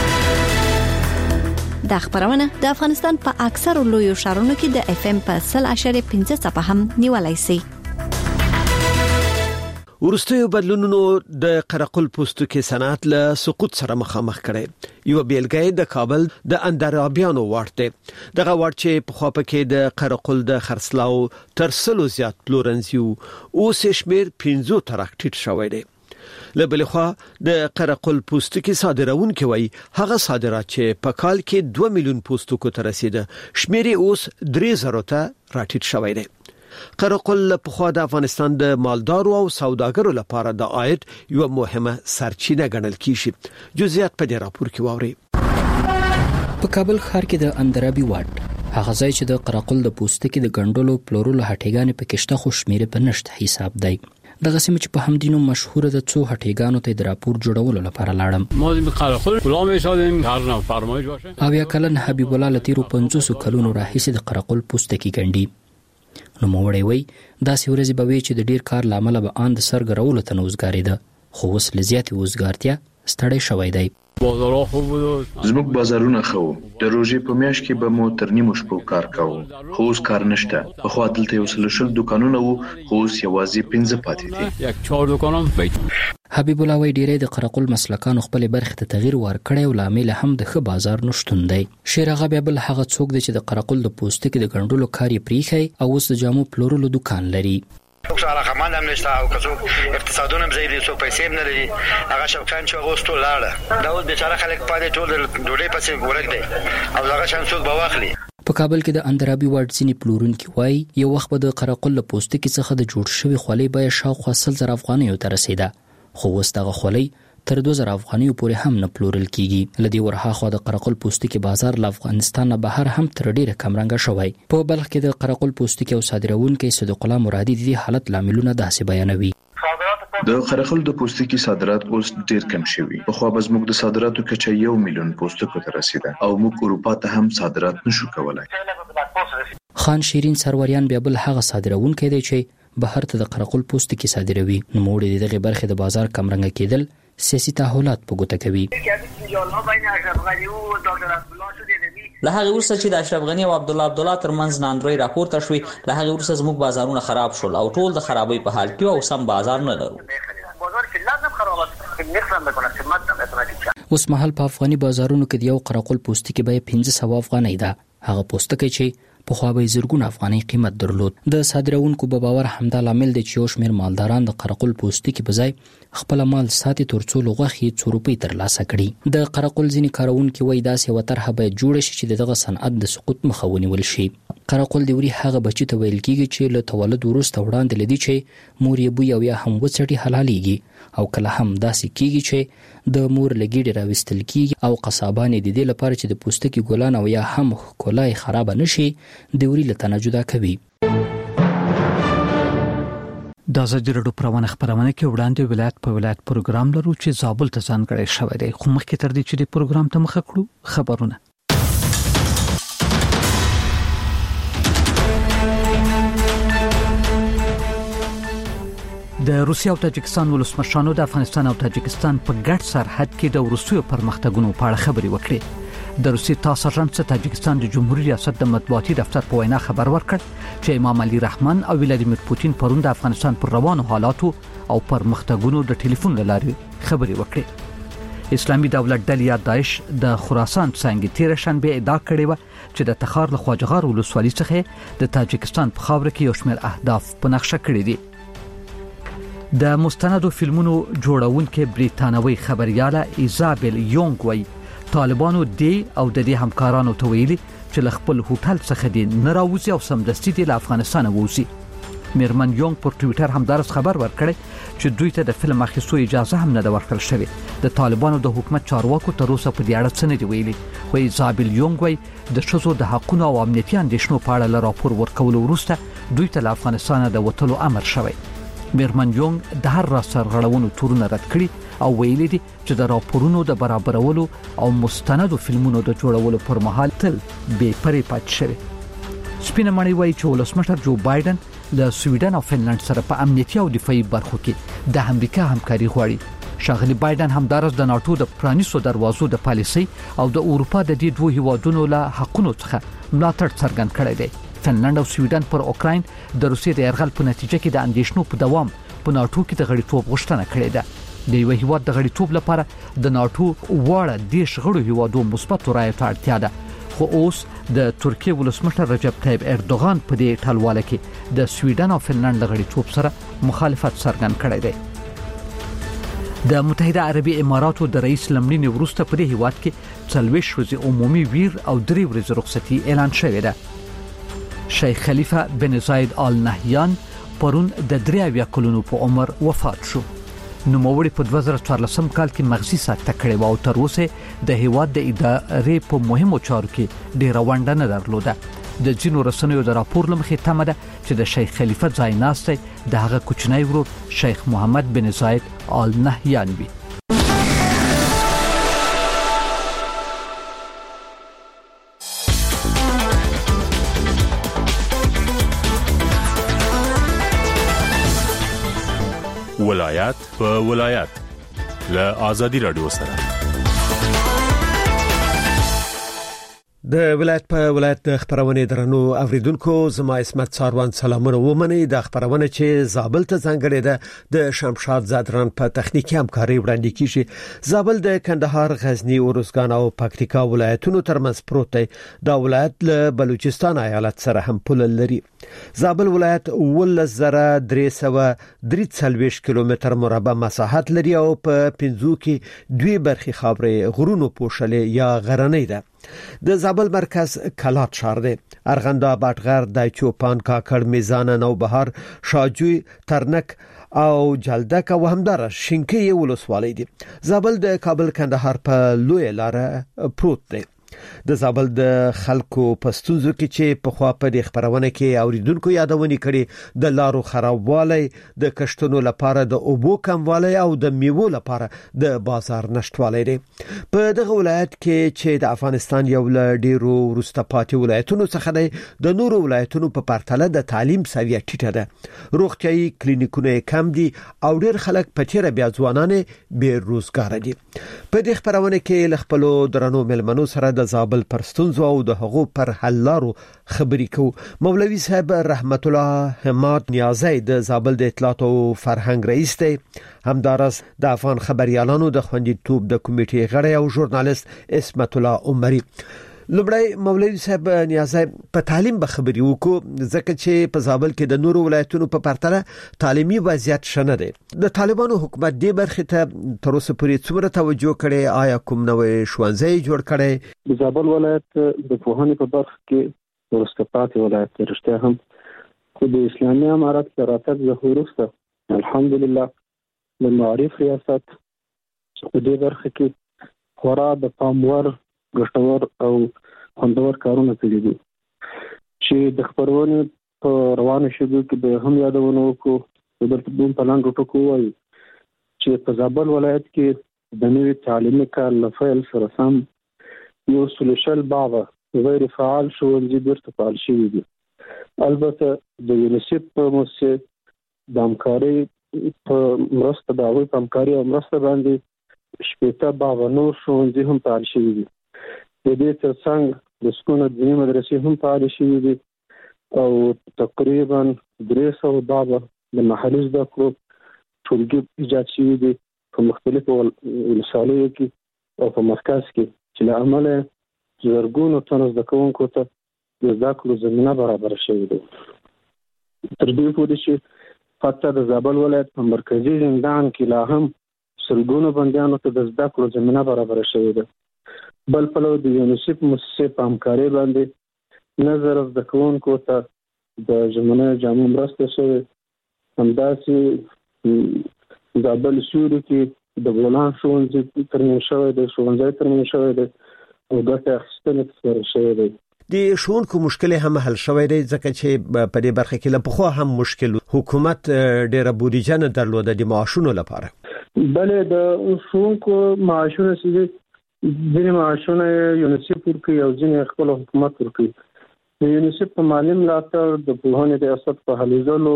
دا خبرونه د افغانستان په اکثرو لویو ښارونو کې د اف ام په 100.5 څپه هم نیولای شي. ورستیو بدلونونو د قرقل پوستکي صنعت له سقوط سره مخامخ کړي. یو بیلګه د کابل د اندرابیانو ورته دغه ورچې په خوا پکې د قرقل د خرڅلاو تر 100 زیات پلورنځي او شمیر 15 ترکټ شوی دی. لبلخوا د قرقل پوستکي صادرونکو وای هغه صادرات چې په کال کې 2 میلیون پوستکو ته رسیده شمیر اوس 3000 ته راټیټ شوی دی. قرقل په خوا د افغانستان د مالدارو او سوداګرو لپاره د عاید یو مهمه سرچینه ګڼل کیږي. جزئیات په دې راپور کې واوري. په کابل ښار کې د اندرابي واټ هغه ځای چې د قرقل د پوستکي د ګندلو پلورلو هټیګانې په کېشته خو شمیر په نشټ حساب دی. دغه سیمه چې په همدینو مشهوره د څو هټیګانو ته د راپور جوړولو لپاره لاړم. ما د قرقل غلام ایشادیم هر نو فرمایش باشه. او یا کلن حبیب الله لتیرو 500 کلونو راهیسې د قرقل پوستکي ګندي. نو موړی وای دا سورزي به وی چې د ډیر کار لامل به اند سرګرولو ته نوزګاری ده خو وس لزیات وزګارتیا ستړی شوی دی. بازارو خوب بود. زموږ بازارونه خو د روزي په میاش کې به مو تر نیمو شپو کار کوو. خو اوس کار نشته. په خوا دلته یو سلشل دکانونه وو خو اوس یوازې 15 پاتې دي. یک 4 دکانم بیت. حبیب الله وای ډیره د قرقل مسلکانو خپل برخه ته تغییر ورکړی او لامل هم د ښه بازار نشټون دی. شیرغه بل هغه څوک دی چې د قرقل د پوستکي د ګندلو کاری پریخي او اوس د جامو پلورلو دکان لري. څوک خمال هم نشته او څوک اقتصادونه هم زیاتې څوک پیسې هم نه لري. هغه شوکان چې غوستو لاړه دا اوس بیچاره خلک پاتې ټول ډوډۍ پسې ورګ دی او هغه شان څوک به واخلي. په کابل کې د اندرابي واټ ځینې پلورونکي وای یو وخت به د قرقل له پوستکي څخه د جوړ شوی خولۍ به شاوخوا 100,000 افغانۍ ته رسیده خو اوس دغه خولۍ تر 2000 افغانۍ پورې هم نه پلورل کیږي. لدی ورها خو د قرقل پوستکي بازار له افغانستان نه بهر هم تر ډیره کمرنګ شوی. په بلخ کې د قرقل پوستکي او صادرونکو صدیق الله مرادي د حالت لاملونه داسې بیانوي. د قرقل د پوستکي صادرات اوس ډیر کم شوي. په خو به زموږ د صادراتو کچه 1 میلیون پوستکو ته رسیده او موږ اروپا ته هم صادرات نشو کولای. خان شیرین سروریان بیا بل هغه صادرونکو دی چې بهر ته د قرقل پوستکي صادروي. نو موړي دغه برخه د بازار کمرنګ کېدل سیاسي تحولات په ګوته کوي. له هغه ورسره چې د اشرف غنی او عبد الله ترمنځ ناندري راپورته شوې له هغه ورسره زموږ بازارونه خراب شول او ټول د خرابۍ په حال کې او سم بازار نه لرو. اوس مهال په افغاني بازارونو کې د یو قرقل پوستکي به 1500 افغانۍ ده. هغه پوستکي چې په خو به زرګونه افغانۍ قیمت درلود. د صادرونکو په باور همدا لامل دی چې یو شمېر مالداران د قرقل پوستکي په ځای خپل مال ساتي ترڅو لغوخي 2 روپۍ ترلاسه کړي. د قرقل ځینې کارونکو وای داسې وترحه به جوړ شي چې دغه صنعت د سقوط مخه ونیول شي. قرقل د وری هغه بچی ته ویل کیږي چې له تولد وروسته وړاندې لدی چې مور یې بوی او یا هم وڅټي حلاليږي او کله هم داسې کیږي چې د مور لګیډه راوستل کیږي او قصابان د دې لپاره چې د پوستکي ګلان او یا هم کولای خراب نشي د وری له تنه جدا کوي. د زجرډو پروانه خبرونه کې وړاندې ولایت په ولایت پروګرام لرو چې زابل ته ځانګړی شوی دی. خو مخکې تر دې چې د پروګرام ته مخه کړو خبرونه. د روسیا او تاجکستان ولسمشرانو د افغانستان او تاجکستان په ګډ سرحد کې د وروستیو پرمختګونو په اړه خبرې وکړې. د روسي تاسجنټ تاجکستان د جمهوریت ریاست د مطبوعاتي دفتر په وینا خبر ورکړ چې امام علي رحمان او ولادیمیر پوتین پرون د افغانستان پر روانو حالاتو او پرمختګونو د ټلیفون لارې خبرې وکړې. اسلامي دولت ډلې داعش د خراسان څنګه تیر شنبه ادعا کړې و چې د تخار له خواجهار ولسوالۍ څخه د تاجکستان په خاور کې یو شمېر اهداف په نقشه کړی دي. د مستندو فلمونو جوړونکې بریتانوي خبرياله ایزابل یونګ وایي طالبانو دی او د دې همکارانو ته ویلي چې ل خپل هوټل څخه دی نه راوځي او سمدستي دی له افغانستان ووځي. میرمن یونګ پر ټوئیټر همدارس خبر ورکړی چې دوی ته د فلم اخیستو اجازه هم نه ده ورکړل شوې. د طالبانو د حکومت چارواکو تر اوسه په دې اړه څه نه دی ویلي. خو ایزابل یونګ وایي د ښځو د حقوقو او امنیتي اندېښنو په اړه راپور ورکول وروسته دوی ته له افغانستان د وټلو امر شوی. میرمن یونګ د هر را سرغړونو تورونه رد کړي او ویلي دي چې د راپورونو د برابرولو او مستندو فلمونو د جوړولو پر مهال تل بې پرې پاتې شوی. سپینه مړی وایي چې ولسمشر جو بایدن د سویډن او فنلند سره په امنیتي او دفاعي برخو کې د امریکا همکاري غواړي. شاغلی بایدن همدارس د ناتو د پرانیستو دروازو د پالیسي او د اروپا د دې دوه هیوادونو له حقونو څخه ملاتړ څرګند کړی دی. فنلند او سویډن پر اوکراین د روسیې د یرغل په نتیجه کې د اندېښنو په دوام په ناتو کې د غړیتوب غوښتنه کړې ده. د یو هیواد د غړیتوب لپاره د ناتو واړه دیش غړو هیوادو مثبت رایې ته اړتیا ده. خو اوس د ترکیه ولسمشر رجب طیب اردوغان په دې ټلواله کې د سویډن او فنلند د غړیتوب سره مخالفت څرګند کړی دی. د متحده عربي اماراتو د رئیس لمړي وروسته په دې هیواد کې 40 ورځې عمومي ویر او 3 ورځې رخصتي اعلان شوې ده. شیخ خلیفه بن زاید آل نهیان پرون د 83 کلونو په عمر وفات شو. نوموړي په 2014 کال کې مغزي سکته کړې و او تر اوسه د هیواد د ادارې په مهمو چارو کې ډېر ونډه نه درلوده. د ځینو رسنیو د راپور لمخې تمه ده چې د شیخ خلیفه ځای ناسته د هغه کوچنی ورور شیخ محمد بن زاید آل نهیان وي. ولایت په ولایت له آزادي رادیو سره د ولایت په ولایت خبرونه درنو اوریدونکو زما اسمت ساروان سلامونه ومني. د خبرونه چې زابل ته ځانګړې ده د شمشاد زادران په تخنیکی همکاري وړاندې کیږي. زابل د کندهار، غزنی، اروزګان او پکتیکا ولایتونو ترمنځ پروت دی. دا ولایت له بلوچستان ایالت سره هم پوله لري. زابل ولایت 11343 کیلومتر مربع مساحت لري او په 15 کې دوی برخي خاورې غرونو پوښلې یا غرنۍ ده. د زابل مرکز کلات شهر دی. ارغنده، باټغر، دایچوپان، کاکړ، میزان، نوبهار، شاجوی، ترنک او جلدک او همدار شینکۍ ولسوالۍ دي. زابل د کابل کندهار په لوی لار پروت دی. د زابل د خلکو پستونزو کې چې په خوا په د خبرونه کې اوریدونکو یادونه کړي د لارو خرابوالی، د کشتونو لپاره د اوبو کموالی او د میوو لپاره د بازار نشټوالی دی. په دغه ولایت کې چې د افغانستان یو له ډیرو وروسته پاتې ولایتونو څخه دی، د نورو ولایتونو په پرتله د تعلیم سویه ټیټه ده. روغتیايي کلینیکونه کم دي او ډیر خلک په تیر بیا ځوانان بې روزګار دي. په دې خبرونه کې ل خپل درنو ملمنو سره د زابل پرستونزو او د هغو پر حل لارو خبرې کو. مولوي صاحب رحمت الله حماد نیازی د زابل د اطلاعات او فرهنګ رئیس دی. همدارس د افغان خبريالانو د خوندیتوب د کمیټې غړی او ژورنالیست اسمت الله عمری. لومړی مولوي صاحب نیازی په تعلیم به خبرې وکړو ځکه چې په زابل کې د نورو ولایتونو په پرتله تعلیمي وضعیت شنه دی. د طالبانو حکومت دې برخې ته تر اوسه پورې څومره توجه کړي؟ آیا کوم نوې ښوونځي جوړ کړي؟ د زابل ولایت د پوهنې په برخه کې وروسته پاتې ولایت دی رښتیا هم، خو د اسلامي امارت د راتګ څخه وروسته الحمدلله د معارف ریاست په دې برخه کې خورا د پام وړ ګټور او خوندور کارونه کړي دي چې د خپرونې په روانو شګو کې به هم یادونه وکړو. د په لاندې ټکو وایي چې په زابل ولایت کې د نوي تعلیمي کال له پیل سره سم 130 باغه غیر فعال ښوونځي بیرته فعال شوي دي. البته د یونیسف په موسسه د همکارۍ په مرسته د هغوی په همکاري او مرسته باندې 80 باغه نور ښوونځي هم فعال شوي دي. د دې ترڅنګ د سکون دیني مدرسې هم فعال شوي دي او تقریبا 300 باغه د محلي زده کړو ټولګي ایجاد شوي دي په مختلفو ولسوالیو کې او په مرکز کې چې له امله زرګونو تنو زده کوونکو ته د زده کړو زمینه برابره شوې ده. تر دې پورې چې حتی د زابل ولایت په مرکزي زندان کې لا هم سلګونو بندیانو ته د زده کړو زمینه برابره شوې ده. بل پلو د یونیسف موسسې په همکارۍ باندې نظر زده کوونکو ته د ژمنیو جامو مرسته شوې. همداسې زابل سیوري کې د بولان ښوونځي ترمیم شوی دی، ښوونځی ترمیم شوی دی او ګټه اخیستنې ترسره شوی دی. د ښوونکو مشکل هم حل شوی دی ځکه چې په دې برخه کې له پخوا هم مشکل حکومت ډیره بودیجه نه درلوده د معاشونو لپاره. بلې د ښوونکو معاشونه چې ځینې معاشونه یونیسف ورکوي او ځینې خپل حکومت ورکوي. د یونیسف په مالي ملاتړ د پوهنې ریاست په هلې ځلو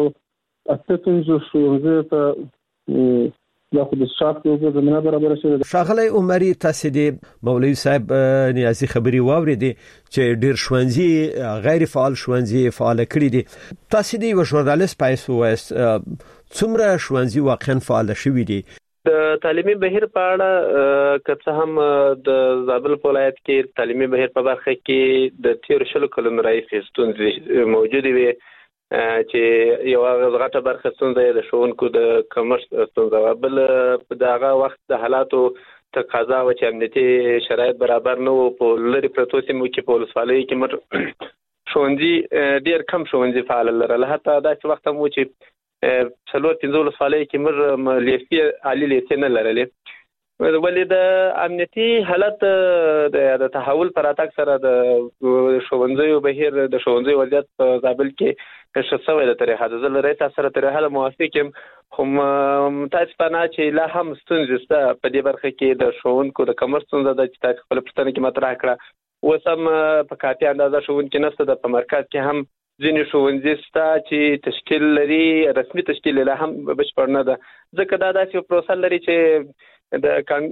58 ښوونځیو ته یا خو د شاپ یو زمينه برابر شوه. شاغلی عمري تاسو د مولوي صاحب نیازي خبري واوریدي چې ډیر ښوونځي غیر فعال ښوونځي فعال کړي دي. تاسو د یو ژورنالیست پایسو وست څومره ښوونځي واقعا فعال شوي دي؟ د تعلیمي بهیر په اړه که هم د زابل ولایت کې تعلیمي بهیر په برخه کې د 13 کلونو راهیسې ستونزې موجود وي چې یو غټه برخه ستونزه د ښوونکو د کمښت ستونزه، بل په دغه وخت د حالاتو تقاضا و چې امنیتي شرایط برابر نه وو. په لري پروتو سیمو کې په ولسوالیو کې مر ښوونځي ډیر کم ښوونځي فعال لرل. حتی داسې وخت هم چې 4-5 ولسوالیو کې مر لیسې عالی لیسې نه لرلې. ولې د امنیتي حالت د تحول پر اتاک سره د ښوونځیو بهیر د ښوونځیو وضعیت په زابل کې شسوي د طریقه د زل رئیس سره طریقه موافقم هم متاسفانه چې لا هم ستونزې سته په دې برخه کې د ښوونکو د کمر ستونزه د چې تاسو خپل پښتنه کې مطرح کړه. وسم په کافي اندازه ښوونکي نشته د په مرکز کې هم ځینې ښوونځي سته چې تشکیل لري، رسمي تشکیل لا هم بشپړ نه ده. ځکه دا داسې پروسه لري چې د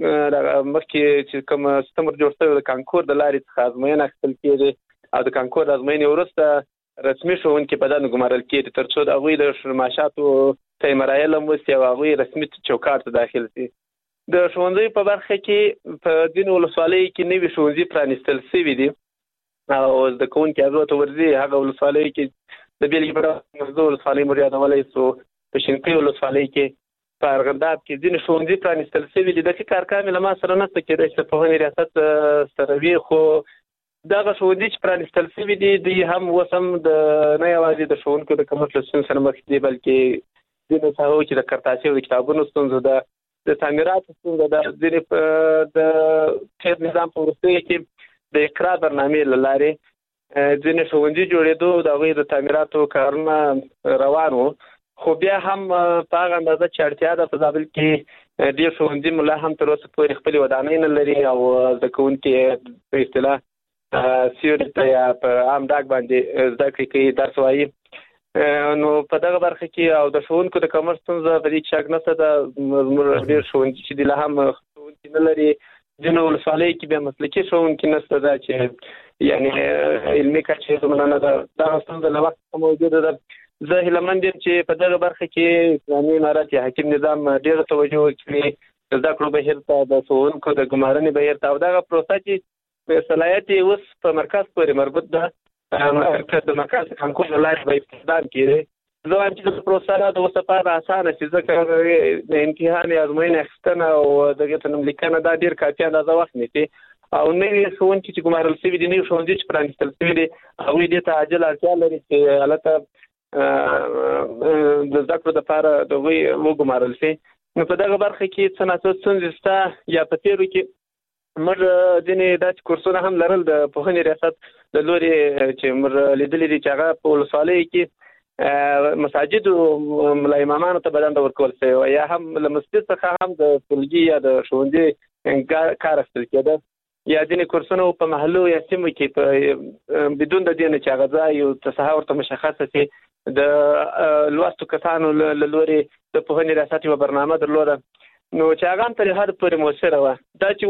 مخکې چې کوم ستمر جوړ شوی د کانکور د لارې څخه ازموینه اخیستل کېږي او د کانکور د ازموینې وروسته رسمي ښوونکي په دنده ګمارل کېږي تر څو د هغوی د معاشاتو ته مراحل هم وسي او هغوی رسمي چوکاټ ته داخل شي. د ښوونځیو په برخه کې په ځینو ولسوالیو کې نوي ښوونځي پرانیستل شوي دي او زده کوونکي هغو ته ورځي. هغه ولسوالیو کې د بېلګې په ډول مزدو ولسوالۍ مو یادولی سو، په شینقۍ ولسوالۍ کې په ارغنداب کې ځینې ښوونځي پرانیستل شوي دي. دقیق ارقام له ما سره نشته کېدای چې د پوهنې ریاست سره وي، خو دغه ښوونځي چې پرانیستل شوي دي دوی هم اوس هم د نه یوازې د ښوونکو د کمښت له ستونزې سره مخ دي بلکې ځینو ساحو کې د کارتاسي او د کتابونو ستونزه ده، د تعمیراتو ستونزه ده. ځینې د تیر نظام په وروستیو کې د اقرا برنامې له لارې ځینې ښوونځي جوړېدو د هغوی د تعمیراتو کارونه روان وو، خو بیا هم په هغه اندازه چې اړتیا ده په زابل کې ډېر ښوونځي ملا هم تر اوسه پورې خپلې ودانۍ نه لري او زده کوونکي په اصطلاح سیوري ته یا په عام ډاګ باندې زده کړې کوي، درس وایي. نو په دغه برخه کې او د ښوونکو د کمښت ستونزه په دې کې شک نشته ده. زموږ ډېر ښوونځي چې دي لا هم ښوونکي نه لري. ځینو ولسوالیو کې بیا مسلکي ښوونکي نشته ده چې یعنې علمي کچې دومره نه ده. دغه ستونزه له وخته موجوده ده. زه هیلهمند یم چې په دغه برخه کې اسلامي امارت یا حاکم نظام ډېره توجه وکړي د زده کړو بهیر ته، د ښوونکو د ګمارنې بهیر ته، او دغه پروسه چې صلاحیت یې اوس په مرکز پورې مربوط ده، د مرکز کانکور له لارې به استخدام کېږي. زه وایم چې د پروسه د اوس لپاره اسانه شي ځکه د امتحان ازموینې اخیستنه او دغې ته نوم لیکنه دا ډېر کافي اندازه وخت نیسي او نوې ښوونکي چې ګمارل شوي دي، نوې ښوونځي چې پرانیستل شوي دي، هغوی دې ته عاجل اړتیا لري چې هلته د زده کړو دپاره د هغوی وګمارل شي. نو په دغه برخه کې څه ناڅه ستونزې شته، یا په تېرو کې موږ ځینې داسې کورسونه هم لرل د پوهنې ریاست د لورې چې موږ لیدلي دي چې هغه په ولسوالیو کې مساجد او ملا امامانو ته بدنده ورکول شوی، یا هم له مسجد څخه هم د ټولګي یا د ښوونځي کار اخیستل کېده، یا ځینې کورسونه په محلو یا سیمو کې په بدون د دې نه چې هغه ځای یو تصحه ورته مشخصه شي د لوستو کسانو له لورې د پوهنې ریاست یوه برنامه درلوده، نو چې هغه هم تر حد پورې مؤثره وه. دا چې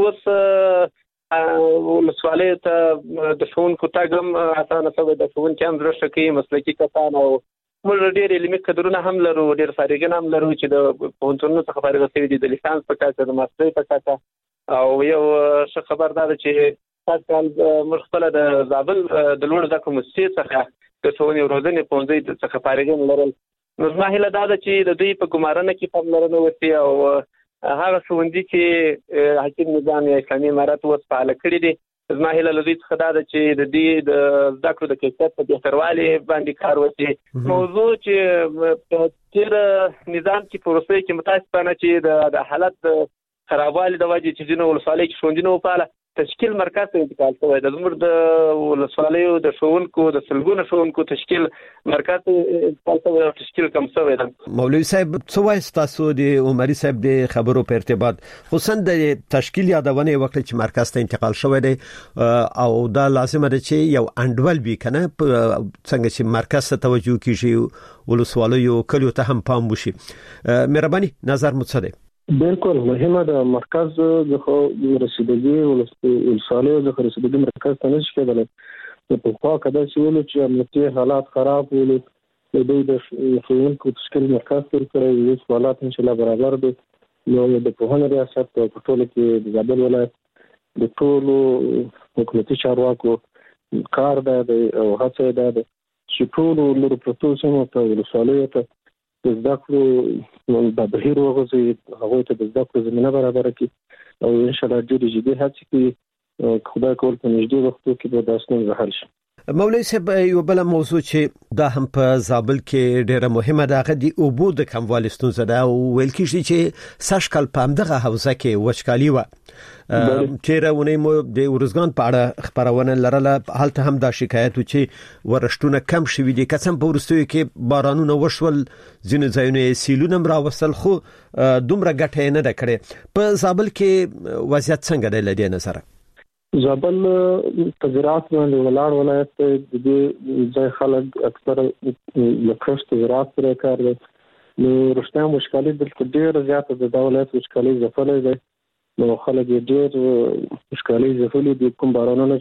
اوس ولسوالیو ته د ښوونکو تګ هم اسانه شوی، د ښوونکي هم زړه ښه کوي مسلکي کسان، او موږ ډېر علمي کدرونه هم لرو، ډېر فارغین هم لرو چې د پوهنتونونو څخه فارغ شوي دي، د لیسانس په کچه، د ماسترۍ په کچه. او یو ښه خبر دا ده چې هر کال موږ خپله د زابل د لوړو زده کړو موسسې څخه د ښوونې او روزنې پوهنځي څخه فارغین لرل. نو زما هیله دا ده چې د دوی په ګمارنه کې پاملرنه وشي، او هغه ښوونځي چې حکیم نظام یا اسلامي امارت اوس فعاله کړي دي، زما هیله له دوی څخه دا ده چې د دې د زده کړو د کیفیت په بهتروالي باندې کار وشي. موضوع چې په تېر نظام کې په وروستیو کې متاسفانه چې د حالت د خرابوالي د وجې چې ځینو ولسوالیو کې ښوونځي نه وفعاله، تشکیل مرکز ته انتقال شوی ده. زموږ د ولسوالیو د ښوونکو د سلګونو ښوونکو تشکیل مرکز ته انتقال شوی او تشکیل کم شوی ده. مولوي صاحب څه وایي ستاسو د عمري صاحب د خبرو په ارتباط، خصوصا د تشکیل یادونه وکړه چې مرکز ته انتقال شوی دی، او دا لازمه ده چې یو انډول وي کنه څنګه چې مرکز ته توجه کیږي ولسوالیو کلیو ته هم پام وشي. مهرباني نظر مو څه دی؟ بالکل مهمه ده مرکز د رسیدګي ولسوالیو د رسیدګي مرکز ته نشي کېدلی. په خوا کده چې ولې چې امنیتي حالات خراب ولې د دوی د ښوونکو تشکیل مرکز تر کړی یو حالات ان شاء الله برابر دي. نو د پوهنې ریاست په ټولو کې د زابل ولایت د ټولو حکومتي چارواکو کار ده او هڅه ده چې ټولو لورو پروتو سمو ته ولسوالیو ته د زده کړو د بهیر وغځي، هغوی ته د زده کړو زمینه برابره کړي، او ان شاء الله ډېرې جدي هڅې کوي، خدای کول په نږدې وختو کې به دا ستونزه حل شي. مولوي صاحب یو بل موضوع چې دا هم په زابل کې ډیره مهمه ده، هغه د اوبو د کموالي ستونزه ده، او ویل کېږي چې سږ کال په همدغه حوزه کې وچکالي وه. تیرونه مو د ورزګان په اړه خبرونه لرله، هلته هم دا شکایت و چې ورشتونه کم شوي دي، کسم په ورستیو کې بارانونه وشول، ځینې ځایونه سیلونه راوستل، خو دومره ګټه نه ده کړې. په زابل کې وضعیت څنګه دی لدې نظر؟ زابل تجارت باندې ولاړ ولایت د دې ځای خلک اکثر لکشت تجارت سره کار کوي. نو رښتیا مشکلې دلته ډېر زیاته د ولایت مشکلې ځپلې دي، نو خلک ډېر مشکلې ځپلې دي. کوم بارانونه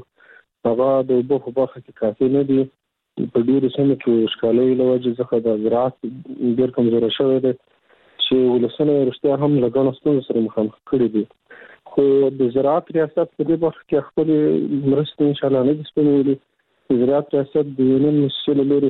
چې هغه د اوبو په برخه کې کافي نه دي، په ډېرو سیمو کې مشکلې له وجې څخه د زراعت ډېر کمزوری شوی دی، چې ولسونه رښتیا هم له ګڼو ستونزو سره مخامخ کړي دي. خو د زراعت ریاست په دې برخه کې خپل مرستې ان شاء الله نه دي سپمولې. د زراعت ریاست د یونین مسؤل لري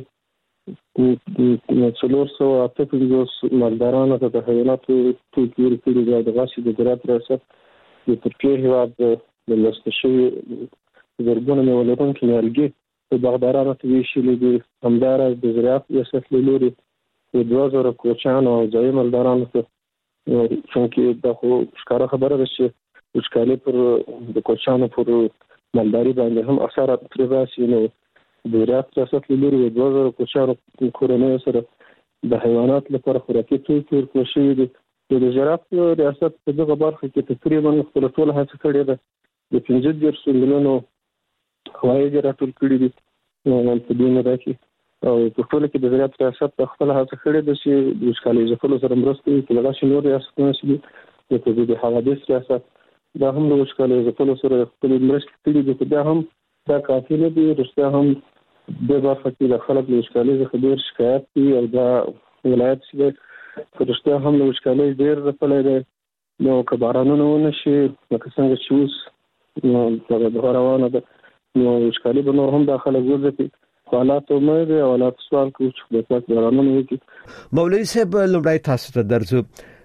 458 مالدارانو ته د حیواناتو توکي ورکړي دي. د غاښ د زراعت ریاست د ترکیه هیواد د لستشوي زرګونه مولدونکو نیالګي په باغدارانو ته ویشلې دي. همدارس د زراعت ریاست لري د 2000 کوچانو او ځای مالدارانو ته، څنګه دا خو ښکاره خبره ده چې وچکالي پر د کوچانو پر مالداري باندې هم اثرات پرې راسي. نو د زراعت ریاست لري د 2000 کوچانو کورنۍ سره د حیوانات لپاره خوراکي توکي ورکړل شوي دي. د زراعت ریاست په دغه برخه کې تقریبا خپل ټول هڅه کړې ده، د 15 میلیونو عواید راټول کړي دي په دې موده کې، او په ټول کې د زراعت ریاست خپل هڅه کړې ده چې د وچکالۍ ځپلو سره مرسته وکړي. دغه نور ریاستونه چې د حوادث ریاست دا هم د وچکالۍ ځپلو سره خپل مرستې کړي دي، خو بیا هم دا کافي نه دي. رښتیا هم د برخه کې د خلک د وچکالۍ څخه ډېر شکایت کوي، او دا ولایت چې رښتیا هم د وچکالۍ ډېر ځپلی دی. نو که بارانونه ونه شي لکه څنګه چې اوس دغه روانه ده، نو وچکالي به نور هم دا خلک وځپي. حالات امید دی او حالات سوال کوي چې د بارانونه وکړي. مولوي صاحب لومړی تاسو ته درځو،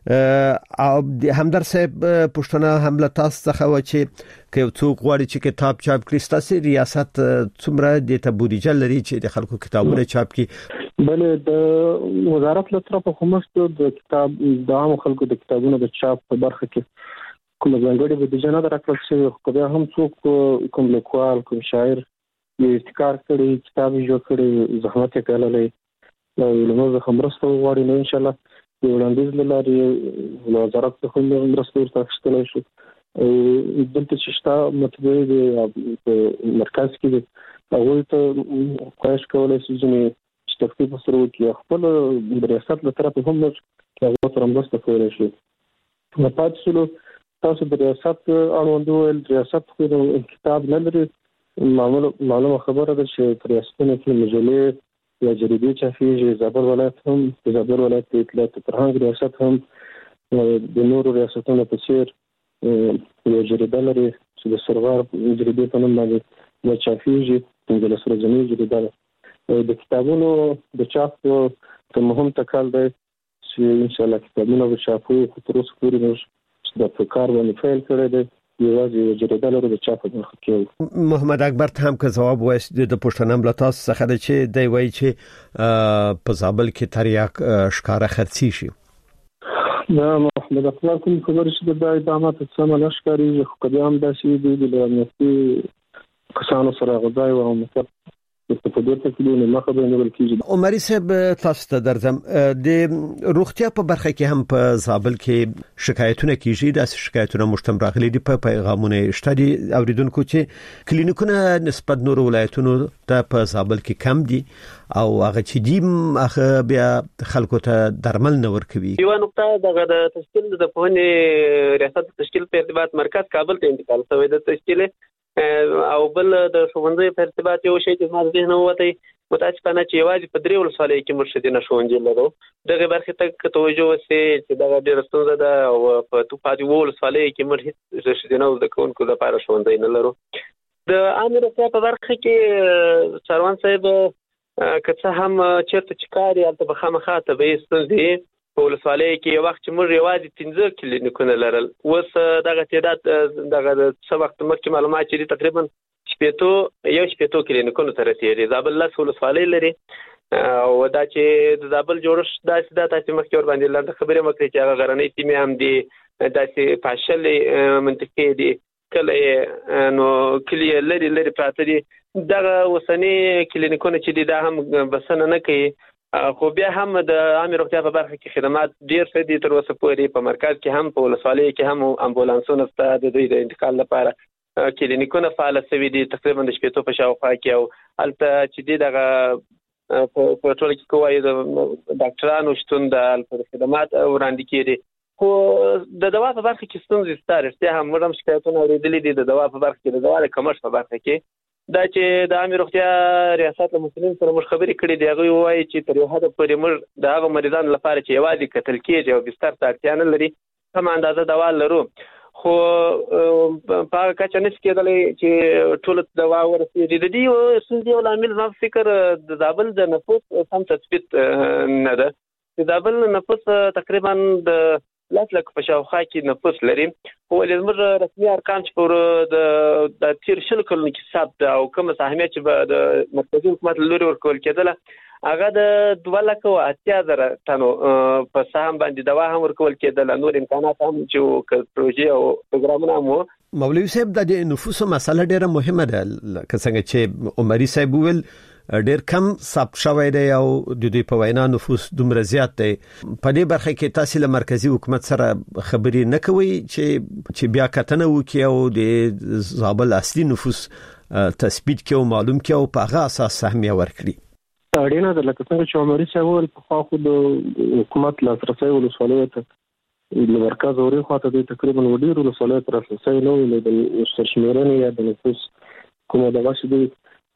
او همدر صاحب پښتنه حمله تاسو څخه و چې که څوک غواړي چې کتاب چاپ کړي ستاسو ریاست څومره د تبودیجه لري چې د خلکو کتابونه چاپ کړي؟ بله د وزارت له طرفه کومست د کتاب د عام خلکو د کتابونو د چاپ په برخه کې کوم ځانګړي بودیجه نه درکړل شوی، خو بیا هم څوک کوم لیکوال کوم شاعر یې ابتکار کړي کتاب یې جوړ کړي زحمت یې کړلی له موږ څخه مرسته وغواړي نو انشاءالله د وړاندیز له لارې له وزارت څخه مرسته ورته اخیستلی شو. دلته چې شته مطبعې د مرکز کې دي هغوی ته خواهش کولی شو ځینې چې تخفیف ورسره وکړي، خپل د ریاست له طرفه هم موږ هغو سره مرسته کولی شو. پاتې شولو تاسو د ریاست اړوند وویل ریاست خو د کتاب نه لري. معلومه خبره ده چې په ریاستونو کې مجلې یا جریدې چاپېږي. زابل ولایت هم د زابل ولایت د اطلاعات فرهنګ ریاست هم د نورو ریاستونو په څېر یو جریده لري چې د سرغار جریدې په نوم باندې چاپېږي، 15 ورځنۍ جریده ده. د کتابونو د چاپ ته مهم ټکل دی چې انشاءالله کتابونه به چاپو، خو تر اوسه پورې موږ د کار باندې فعال کړی دی، یوازې یو جریده لرو د چاپ په برخه کې. محمد اکبر ته هم که ځواب وایي د پښتنه مله تاسو څخه ده چې دی وایي چې په زابل کې تریاک ښکاره خرڅي شي. دا محمد اکبر کوم خبرې چې د اقدامات سمه نه ښکارېږي، خو که بیا هم داسې دي د امنیتي کسانو سره غځای او مطلب عمري صاحب تاسو ته درځم. د روغتیا په برخه کې هم په زابل کې شکایتونه کیږي، د شکایتونو مشتم راغلي دي په پیغامونه شته اوریدونکو چې کلینیکونه نسبت نور ولایتونو ته په زابل کې کم دي او هغه چې دیم هغه بیا خلکو ته درمل نه ورکوي. یو نقطه دغه د تشکیل د پوهنې ریاست تشکیل په ارتباط مرکز کابل ته انتقال شوی د تشکیل او بل د ښوونځي په ارتباط یو شی چې زما ذهن ووتی متاسفانه چې یوازې په 3 ولسوالیو کې مرشدینه ښوونځي لرو. دغه برخې ته توجه وشي چې دغه ډېره ستونزه ده او په پاتې ولسوالیو کې موږ هیڅ مرشدینه زده کوونکو لپاره ښوونځی نه لرو. د عامې روغتیا په برخه کې سروان صاحب که څه هم چېرته چې کار یې هلته به خامخا طبیعي ستونزې په ولسوالیو کې یو وخت چې موږ یوازې 15 کلینیکونه لرل، اوس دغه تعداد دغه څه وخت مخکې معلومات چې تقریبا 80 کلینیکونو ته رسېږي. زابل 10 ولسوالۍ لري او دا چې د زابل جوړښت داسې دا تاسو مخکې ور باندې لاندې خبرې وکړې چې هغه غرنۍ سیمې هم دي، داسې پاشلې منطقې دي، کله نو کلی لري پراته دي. دغه اوسني کلینیکونه چې دي دا هم بسنه نه کوي، خو بیا هم د عامې روغتیا په برخه کې خدمات ډېر ښه دي. تر اوسه پورې په مرکز کې هم په ولسوالیو کې هم امبولانسونه شته د دوی د انتقال لپاره، کلینیکونه فعال شوي دي تقریبا د 80 په شاوخوا کې، او هلته چې دي دغه په ټوله کې کوایي د ډاکټرانو شتون د خدمات وړاندې کېږي. خو د دوا په برخه کې ستونزې شته، رښتیا هم موږ هم شکایتونه اورېدلي دي د دوا په برخه کې، د دوا د کمښت په برخه کې. دا چې د عامې روغتیا ریاست له مسؤلینو سره موږ خبرې کړې دي، هغوی وایي چې تر یو حده پورې موږ د هغه مریضانو لپاره چې یوازې کتل کېږي او بستر ته اړتیا نه لري هم اندازه دوا لرو، خو په هغه کچه نشي کېدلی چې ټولو ته دوا ورسېږي. د دې ستونزې یو لامل زما په فکر د زابل د نفوس سم تثبیت نه ده. د زابل نفوس تقریبا د 10 لک په شاوخوا کې نفوس لري، خو زموږ رسمي ارقام چې په د تیر 20 کلونو کې ثبت او کوم سهمیه چې د مرکزي حکومت له لوري ورکول کېدله هغه د 2,80,000 تنو په سهم باندې دوا هم ورکول کېدله، نور امکانات هم چې پروژې او پروګرامونه هم. مولوي صاحب د نفوسو مسله ډیره مهمه ده، که څنګه چې عمري صاحب ویل ډیر کم ثبت شوی دی او د دې په وینا نفوس دومره زیات دی. په دې برخه کې تاسو له مرکزی حکومت سره خبرې نه کوي چې بیا کتنه وکړي او د زابل اصلي نفوس تثبیت کړي او معلوم کړي او په هغه اساس سهمیه ورکړي؟ اړینه ده لکه څنګه چې عمري صاحب وویل پخوا خو د حکومت لاسرسی ولسوالیو ته د مرکز اوري خواته د تقریبا ډېرو ولسوالیو ته لاسرسی نه وي، د سرشمېرنې یا د نفوس کومه دغه چې دی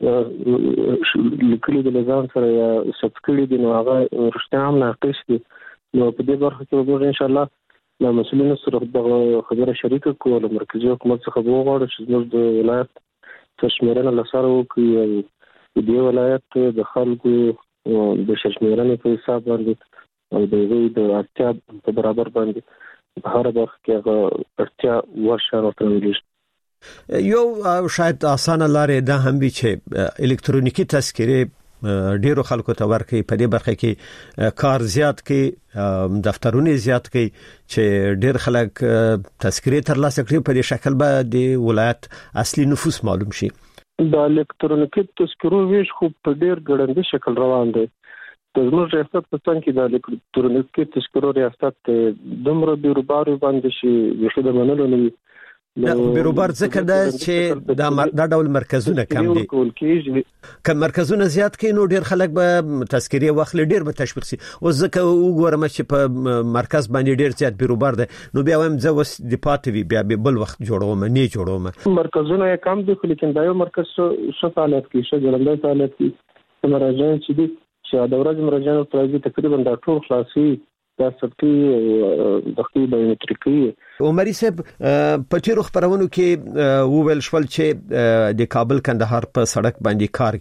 لیکلي د ځان سره یا ثبت کړي دي نو هغه رښتیا هم ناقص دي. نو په دې برخه کې به موږ انشاءالله له مسؤلینو سره دغه خبره شریکه کړو، له مرکزي حکومت څخه به وغواړو چې زموږ د ولایت سرشمېرنه له سره وکړي او د دې ولایت د خلکو د سرشمېرنې په حساب باندې او د اړتیا په برابر باندې په هر برخه کې هغه اړتیا ورشي راټولېږي. یو شاید اسانه لارې دا هم وي چې الکترونیکی تذکره ډیرو خلکو ته ورکړي، په دې برخه کې کار زیات کړي، دفترونه زیات کړي چې ډیر خلک تذکره ترلاسه کړي، په دې شکل به د ولایت اصلي نفوس معلوم شي. د الکترونیکی تذکرو ویش خو په ډیر ګړندی شکل روان دی. د زموږ ریاست په څنګه کې د الکترونیکی تذکرو ریاست دومره بیروبار باندې شي ویښه د منلو نه بیروبار ځکه دا چې دا ډول مرکزونه کم دي. که مرکزونه زیات کړي نو ډیر خلک به تذکره واخلي، ډیر به تشویق شي. او ځکه وګورم چې په مرکز باندې ډیر زیات بیروبار دی، نو بیا هم زه وس د پاتوي بیا بل وخت جوړوم نه جوړوم. مرکزونه کم دي خو لیکن دا یو مرکز څه فعالیت کوي، څه ګرځي فعالیت کوي. مراجعین چې دي چې د ورځې مراجعین او ترازی تقریبا دا ټول خلاصي دا سبتي دغه بایومټریکي. عمري صاحب په تیرو خبرونو کې وویل شول چې د کابل کندهار په سړک باندې کار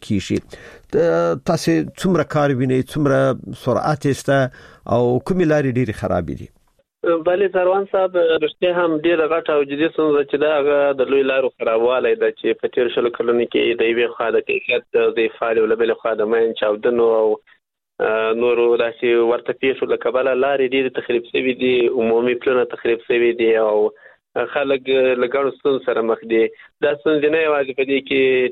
کیږي. تاسو څومره کار وینئ، څومره سرعت است او کومې لارې ډېرې خراب دي؟ بله زروان صاحب رښتیا هم ډېره غټه او جدي ستونزه چې دا د لوی لارو خرابوالی ده چې په تیر شلو کلونو کې د یوې خوا د کیفیت د فعال او بلې خوا د مین چاودنو او نورو داسې ورته پیښو له کبله لارې ډېرې تخریب شوي دي، عمومي پلونه تخریب شوي دي او خلک له ګڼو ستونزو سره مخ دي. دا ستونزې نه یوازې په دې کې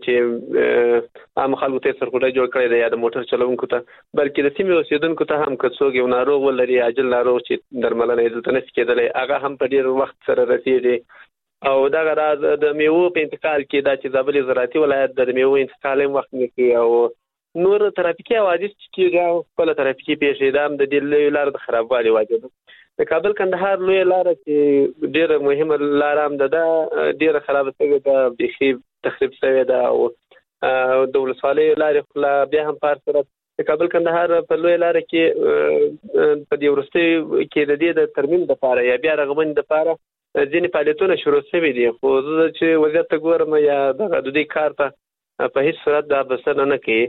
چې عام خلکو ته سرخوږی جوړ کړی دی یا د موټر چلونکو ته، بلکې د سیمې اوسېدونکو ته هم که څوک یو ناروغ ولري، عاجل ناروغ چې درملنه یې دلته نشي کېدلی، هغه هم په ډېر وخت سره رسېږي. او دغه راز د میوو په انتقال کې دا چې زابل زراعتي ولایت د میوو انتقال هم وخت نه کوي او نور ترافیکي حوادث چې کېږي خپل ترافیکي پیښې دا هم د دې لوی لارو د خرابوالي وجه ده. د کابل کندهار لوی لار چې ډېره مهمه لار هم ده، ډېره خرابه شوې ده، بیخي تخریب شوې ده او د ولسوالیو لارې خو بیا هم په هر صورت د کابل کندهار په لوی لار کې په دې وروستیو کې د دې د ترمیم دپاره یا بیا رغبنې دپاره ځینې فعالیتونه شروع شوي دي، خو زه چې وضعیت ته ګورم یا دغه د دې کار ته په هیڅ صورت دا بسنه نه کوي.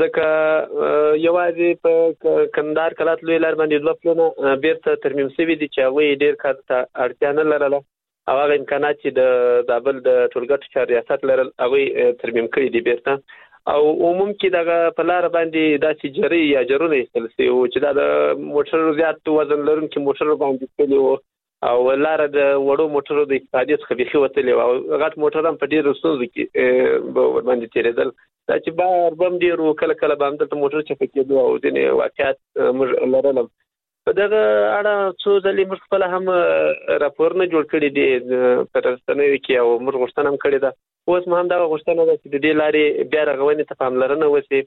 ځکه یوازې په کندهار کلات لوی لار باندې دوه پلونه بیرته ترمیم شوي دي چې هغوی ډېر کار ته اړتیا نه لرله او هغه امکانات چې د زابل د ټولګټو چارو ریاست لرل هغوی ترمیم کړي دي بیرته. او عموم کې دغه په لار باندې داسې جرۍ یا جرونه ایستل شوي وو چې دا د موټرو زیات وزن لرونکي موټرو باندې تللي وو او لاره د وړو موټرو د استفادې څخه بیخي وتلې وه او غټ موټر هم په ډېرو ستونزو کې به ورباندې تېرېدل. دا چې بار به هم ډېر و، کله کله به همدلته موټر چپه کېدو او ځینې واقعات موږ لرلم. په دغه اړه څو ځلې موږ خپله هم راپورونه جوړ کړي دي په رسنیو کې او موږ غوښتنه هم کړې ده. اوس مو هم دغه غوښتنه ده چې د دې لارې بیا رغونې ته پاملرنه وشي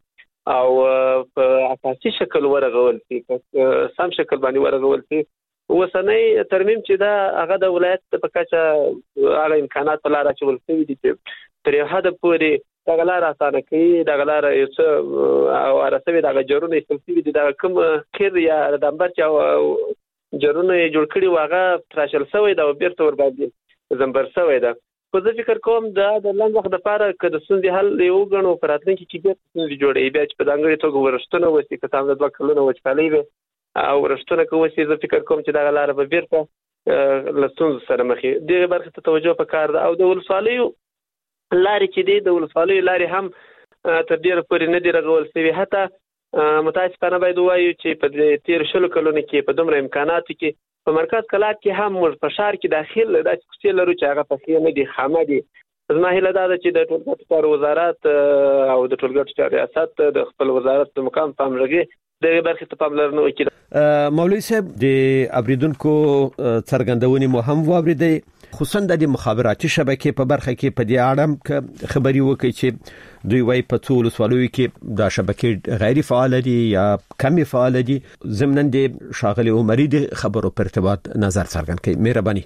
او په اساسي شکل ورغول شي، په سم شکل باندې ورغول شي. اوسنی ترمیم چې دا هغه د ولایت په کچه هغه امکانات په لاره اچول شوي دي چې تر یو حده پورې دغه لاره اسانه کوي، دغه لاره یو څه هواره شوې دغه جرونه ایستل شوي دي، دغه کوم خیر یا ډمبر چې جرونه یې جوړ کړي وو هغه تراشل شوی ده او بیرته ورباندې زمبر شوی ده. خو زه فکر کوم دا د لنډ وخت دپاره که د ستونزې حل یې وګڼو په راتلونکي کې بیا ستونزې جوړوي، بیا چې په ځانګړې توګه ورښتونه وشي، که څه هم د 2 کلونه وچکالۍ وي او ورښتونه که وشي، زه فکر کوم چې دغه لاره به بیرته له ستونزو سره مخ وي. دغې برخې ته توجه پکار ده. او د ولسوالیو لارې چې دي، د ولسوالیو لارې هم تر ډېره پورې نه دي رغول شوي. حتی متاسفانه باید ووایو چې په تېرو 20 کلونو کې په دومره امکاناتو کې په مرکز کلات کې هم موږ په ښار کې داخل داسې کوڅې لرو چې هغه پخې نه دي، خامه دي. زما هیله دا ده چې د ټولګټو چارو وزارت او د ټولګټو چارو ریاست د خپل وزارت د مقام په همغږۍ دغې برخې ته پاملرنه وکړي. مولوي صاحب د اوریدونکو څرګندونې مو هم واوریدئ، خصوصا د مخابراتي شبکې په برخه کې په دې اړه خبري وکړي چې دوی وايي په څو ولسوالیو کې دا شبکې غیر فعال دي یا کم فعال دي. ضمناً د شاغلي عمري د خبرو پر ارتباط نظر څرګند کړي. مهرباني.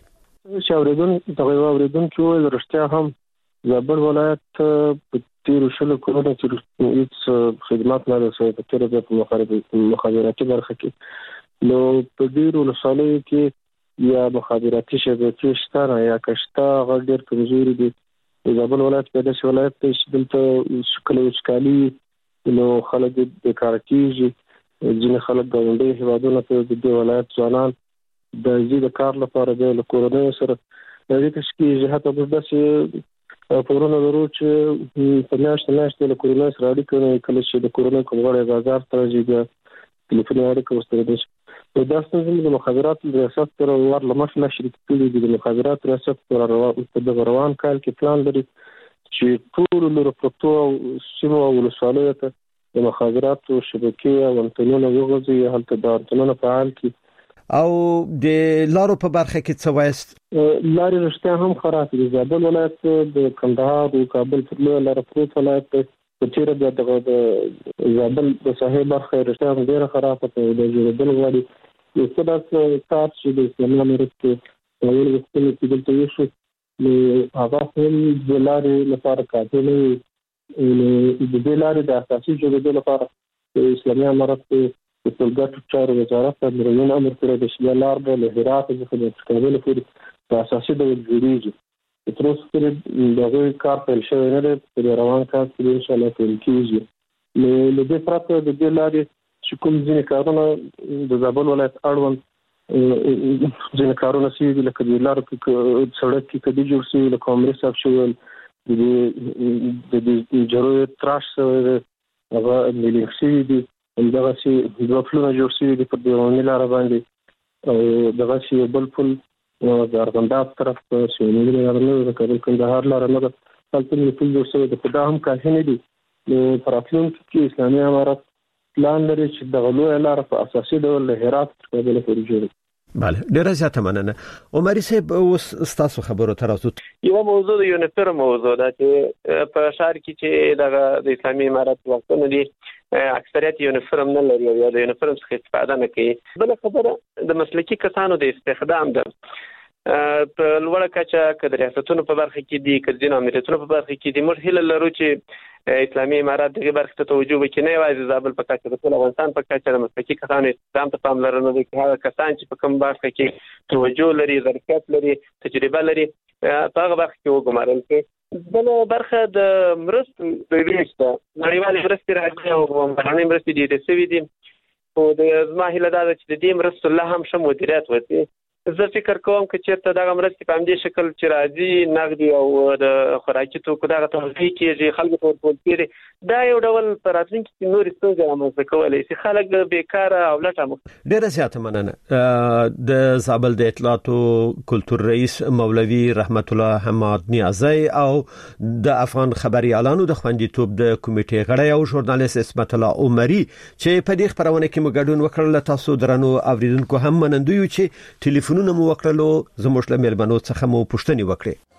دغه اوریدونکو ویل رښتیا هم زابل ولایت په تیرو 20 کلونو کې هیڅ خدمات نه رسوي په تیرو په مخابراتي برخه کې. نو په ډیرو ولسوالیو کې یا مخابراتي شبکې شته یا کشته هغه ډېر کمزوري دي. د زابل ولایت په داسې ولایت دی چې دلته کله وچکالي نو خلک بیکاره کېږي، ځینې خلک ګاونډي هیوادونو ته د دې ولایت ځوانان د زیاده کار لپاره د کورونو سره د دې تشکیل جهته په داسې پورونه ورو چې په میاشتې له کورونو سره اړیکه کله چې د کورونو کومړې بازار ته راځي ټلیفوني اړیکه ورسره دي. دا ستاسو د مخابراتو ریاست سره ورلمخ نشر کړي د مخابراتو ریاست پر روان کال کې پلان لري چې ټول لور پروتو سیمو او ولسوالیو ته د مخابراتو شبکې او انټرنیټ وغځي هلته د انټرنیټ فعال کی او د لارو په برخه کې څه وایست؟ لارې رښتیا هم خراب دي. زابل ولایت د کندهار او کابل پر لار پروت ولایت په تیر د زابل د ساحل برخه رښتیا هم ډیره خراب ده د جوړېدل غواړي. یو څه د کار چې د اسلامي امارت کې ولې وختونه چې دلته یو شو هغه هم د لارې لپاره کافي نه وي. د دې لارې د اساسي جوړېدو لپاره اسلامي امارت د ټولګټو چارو وزارت د مرین امر کړی د شیلا لار د هرات څخه د کابل پورې په اساسي ډول جوړیږي. تر اوسه پورې دغه کار پیل شوی نه دی، په روان کار کې ان شاء الله پیل کیږي. له دې پرته د دې لارې چې کوم ځینې کارونه د زابل ولایت اړوند ځینې کارونه شوي دي، لکه د لارو کې سړک کې کدي جوړ شوي، لکه عمري صاحب شول د جروی تراش هغه میلینګ شوي دي، همدغه چې دوه پلونه جوړ شوي دي پر دیواني لاره باندې، او دغه چې بل پل د ارغنداب طرف په سیموني لاره نه د کابل کندهار لاره نه ده، هلته مې پل جوړ شوی دی، خو دا هم کافي نه دي. نو په راتلونکي کې اسلامي امارت پلان لري چې دغه لویه لاره په اساسي ډول له هرات تر کابل پورې جوړ کړي. بله، ډیره زیاته مننه. عمري صاحب، اوس ستاسو خبرو ته راځو. یو موضوع د یونیفورم موضوع ده چې په ښار کې چې د اسلامي امارت وختونه دي اکثریت یونیفورم نه لري او د یونیفورم څخه استفاده نه کوي. بل خبره د مسلکي کسانو د استخدام ده. په لوړه کچه که د ریاستونو په برخه کې دي، که د ځینو امریتونو په برخه کې دي، موږ هیله لرو چې اسلامي امارت دغه برخه ته توجه وکړي، نه یوازې زابل په کچه، د ټول افغانستان په کچه د مسلکي کسانو استخدام ته پاملرنه وکړي. هغه کسان چې په کوم برخه کې توجه لري، ظرفیت لري، تجربه لري، په هغه برخه کې وګمارل شي. بل برخه د مرستو د ریښ ده، نړیوالې مرستې راځي او بهرنۍ مرستې ډېرې شوي دي، خو زما هیله دا ده چې د دې مرستو لا هم ښه مدیریت وشي. زه فکر کوم که چېرته دغه مرستې په همدې شکل چې راځي، نغدي او د خوراکي توکو دغه توزیع کېږي، خلکو ته ورکول کېږي، دا یو ډول په راتلونکي کې نورې ستونزې رامنځته کولی شي، خلک بېکاره او لټه مخ. ډېره زیاته مننه. د زابل د اطلاعاتو کلتور رئیس مولوي رحمت الله حماد نیازی او د افغان خبريالانو د خوندیتوب د کمیټې غړی او ژورنالیست عصمت الله عمري چې په دې خبرونه کې مو ګډون وکړل. تاسو درنو اوریدونکو هم منندوی چې ټلیفونونه مو وکړلو، زموږ له مېلمنو څخه مو پوښتنې وکړې.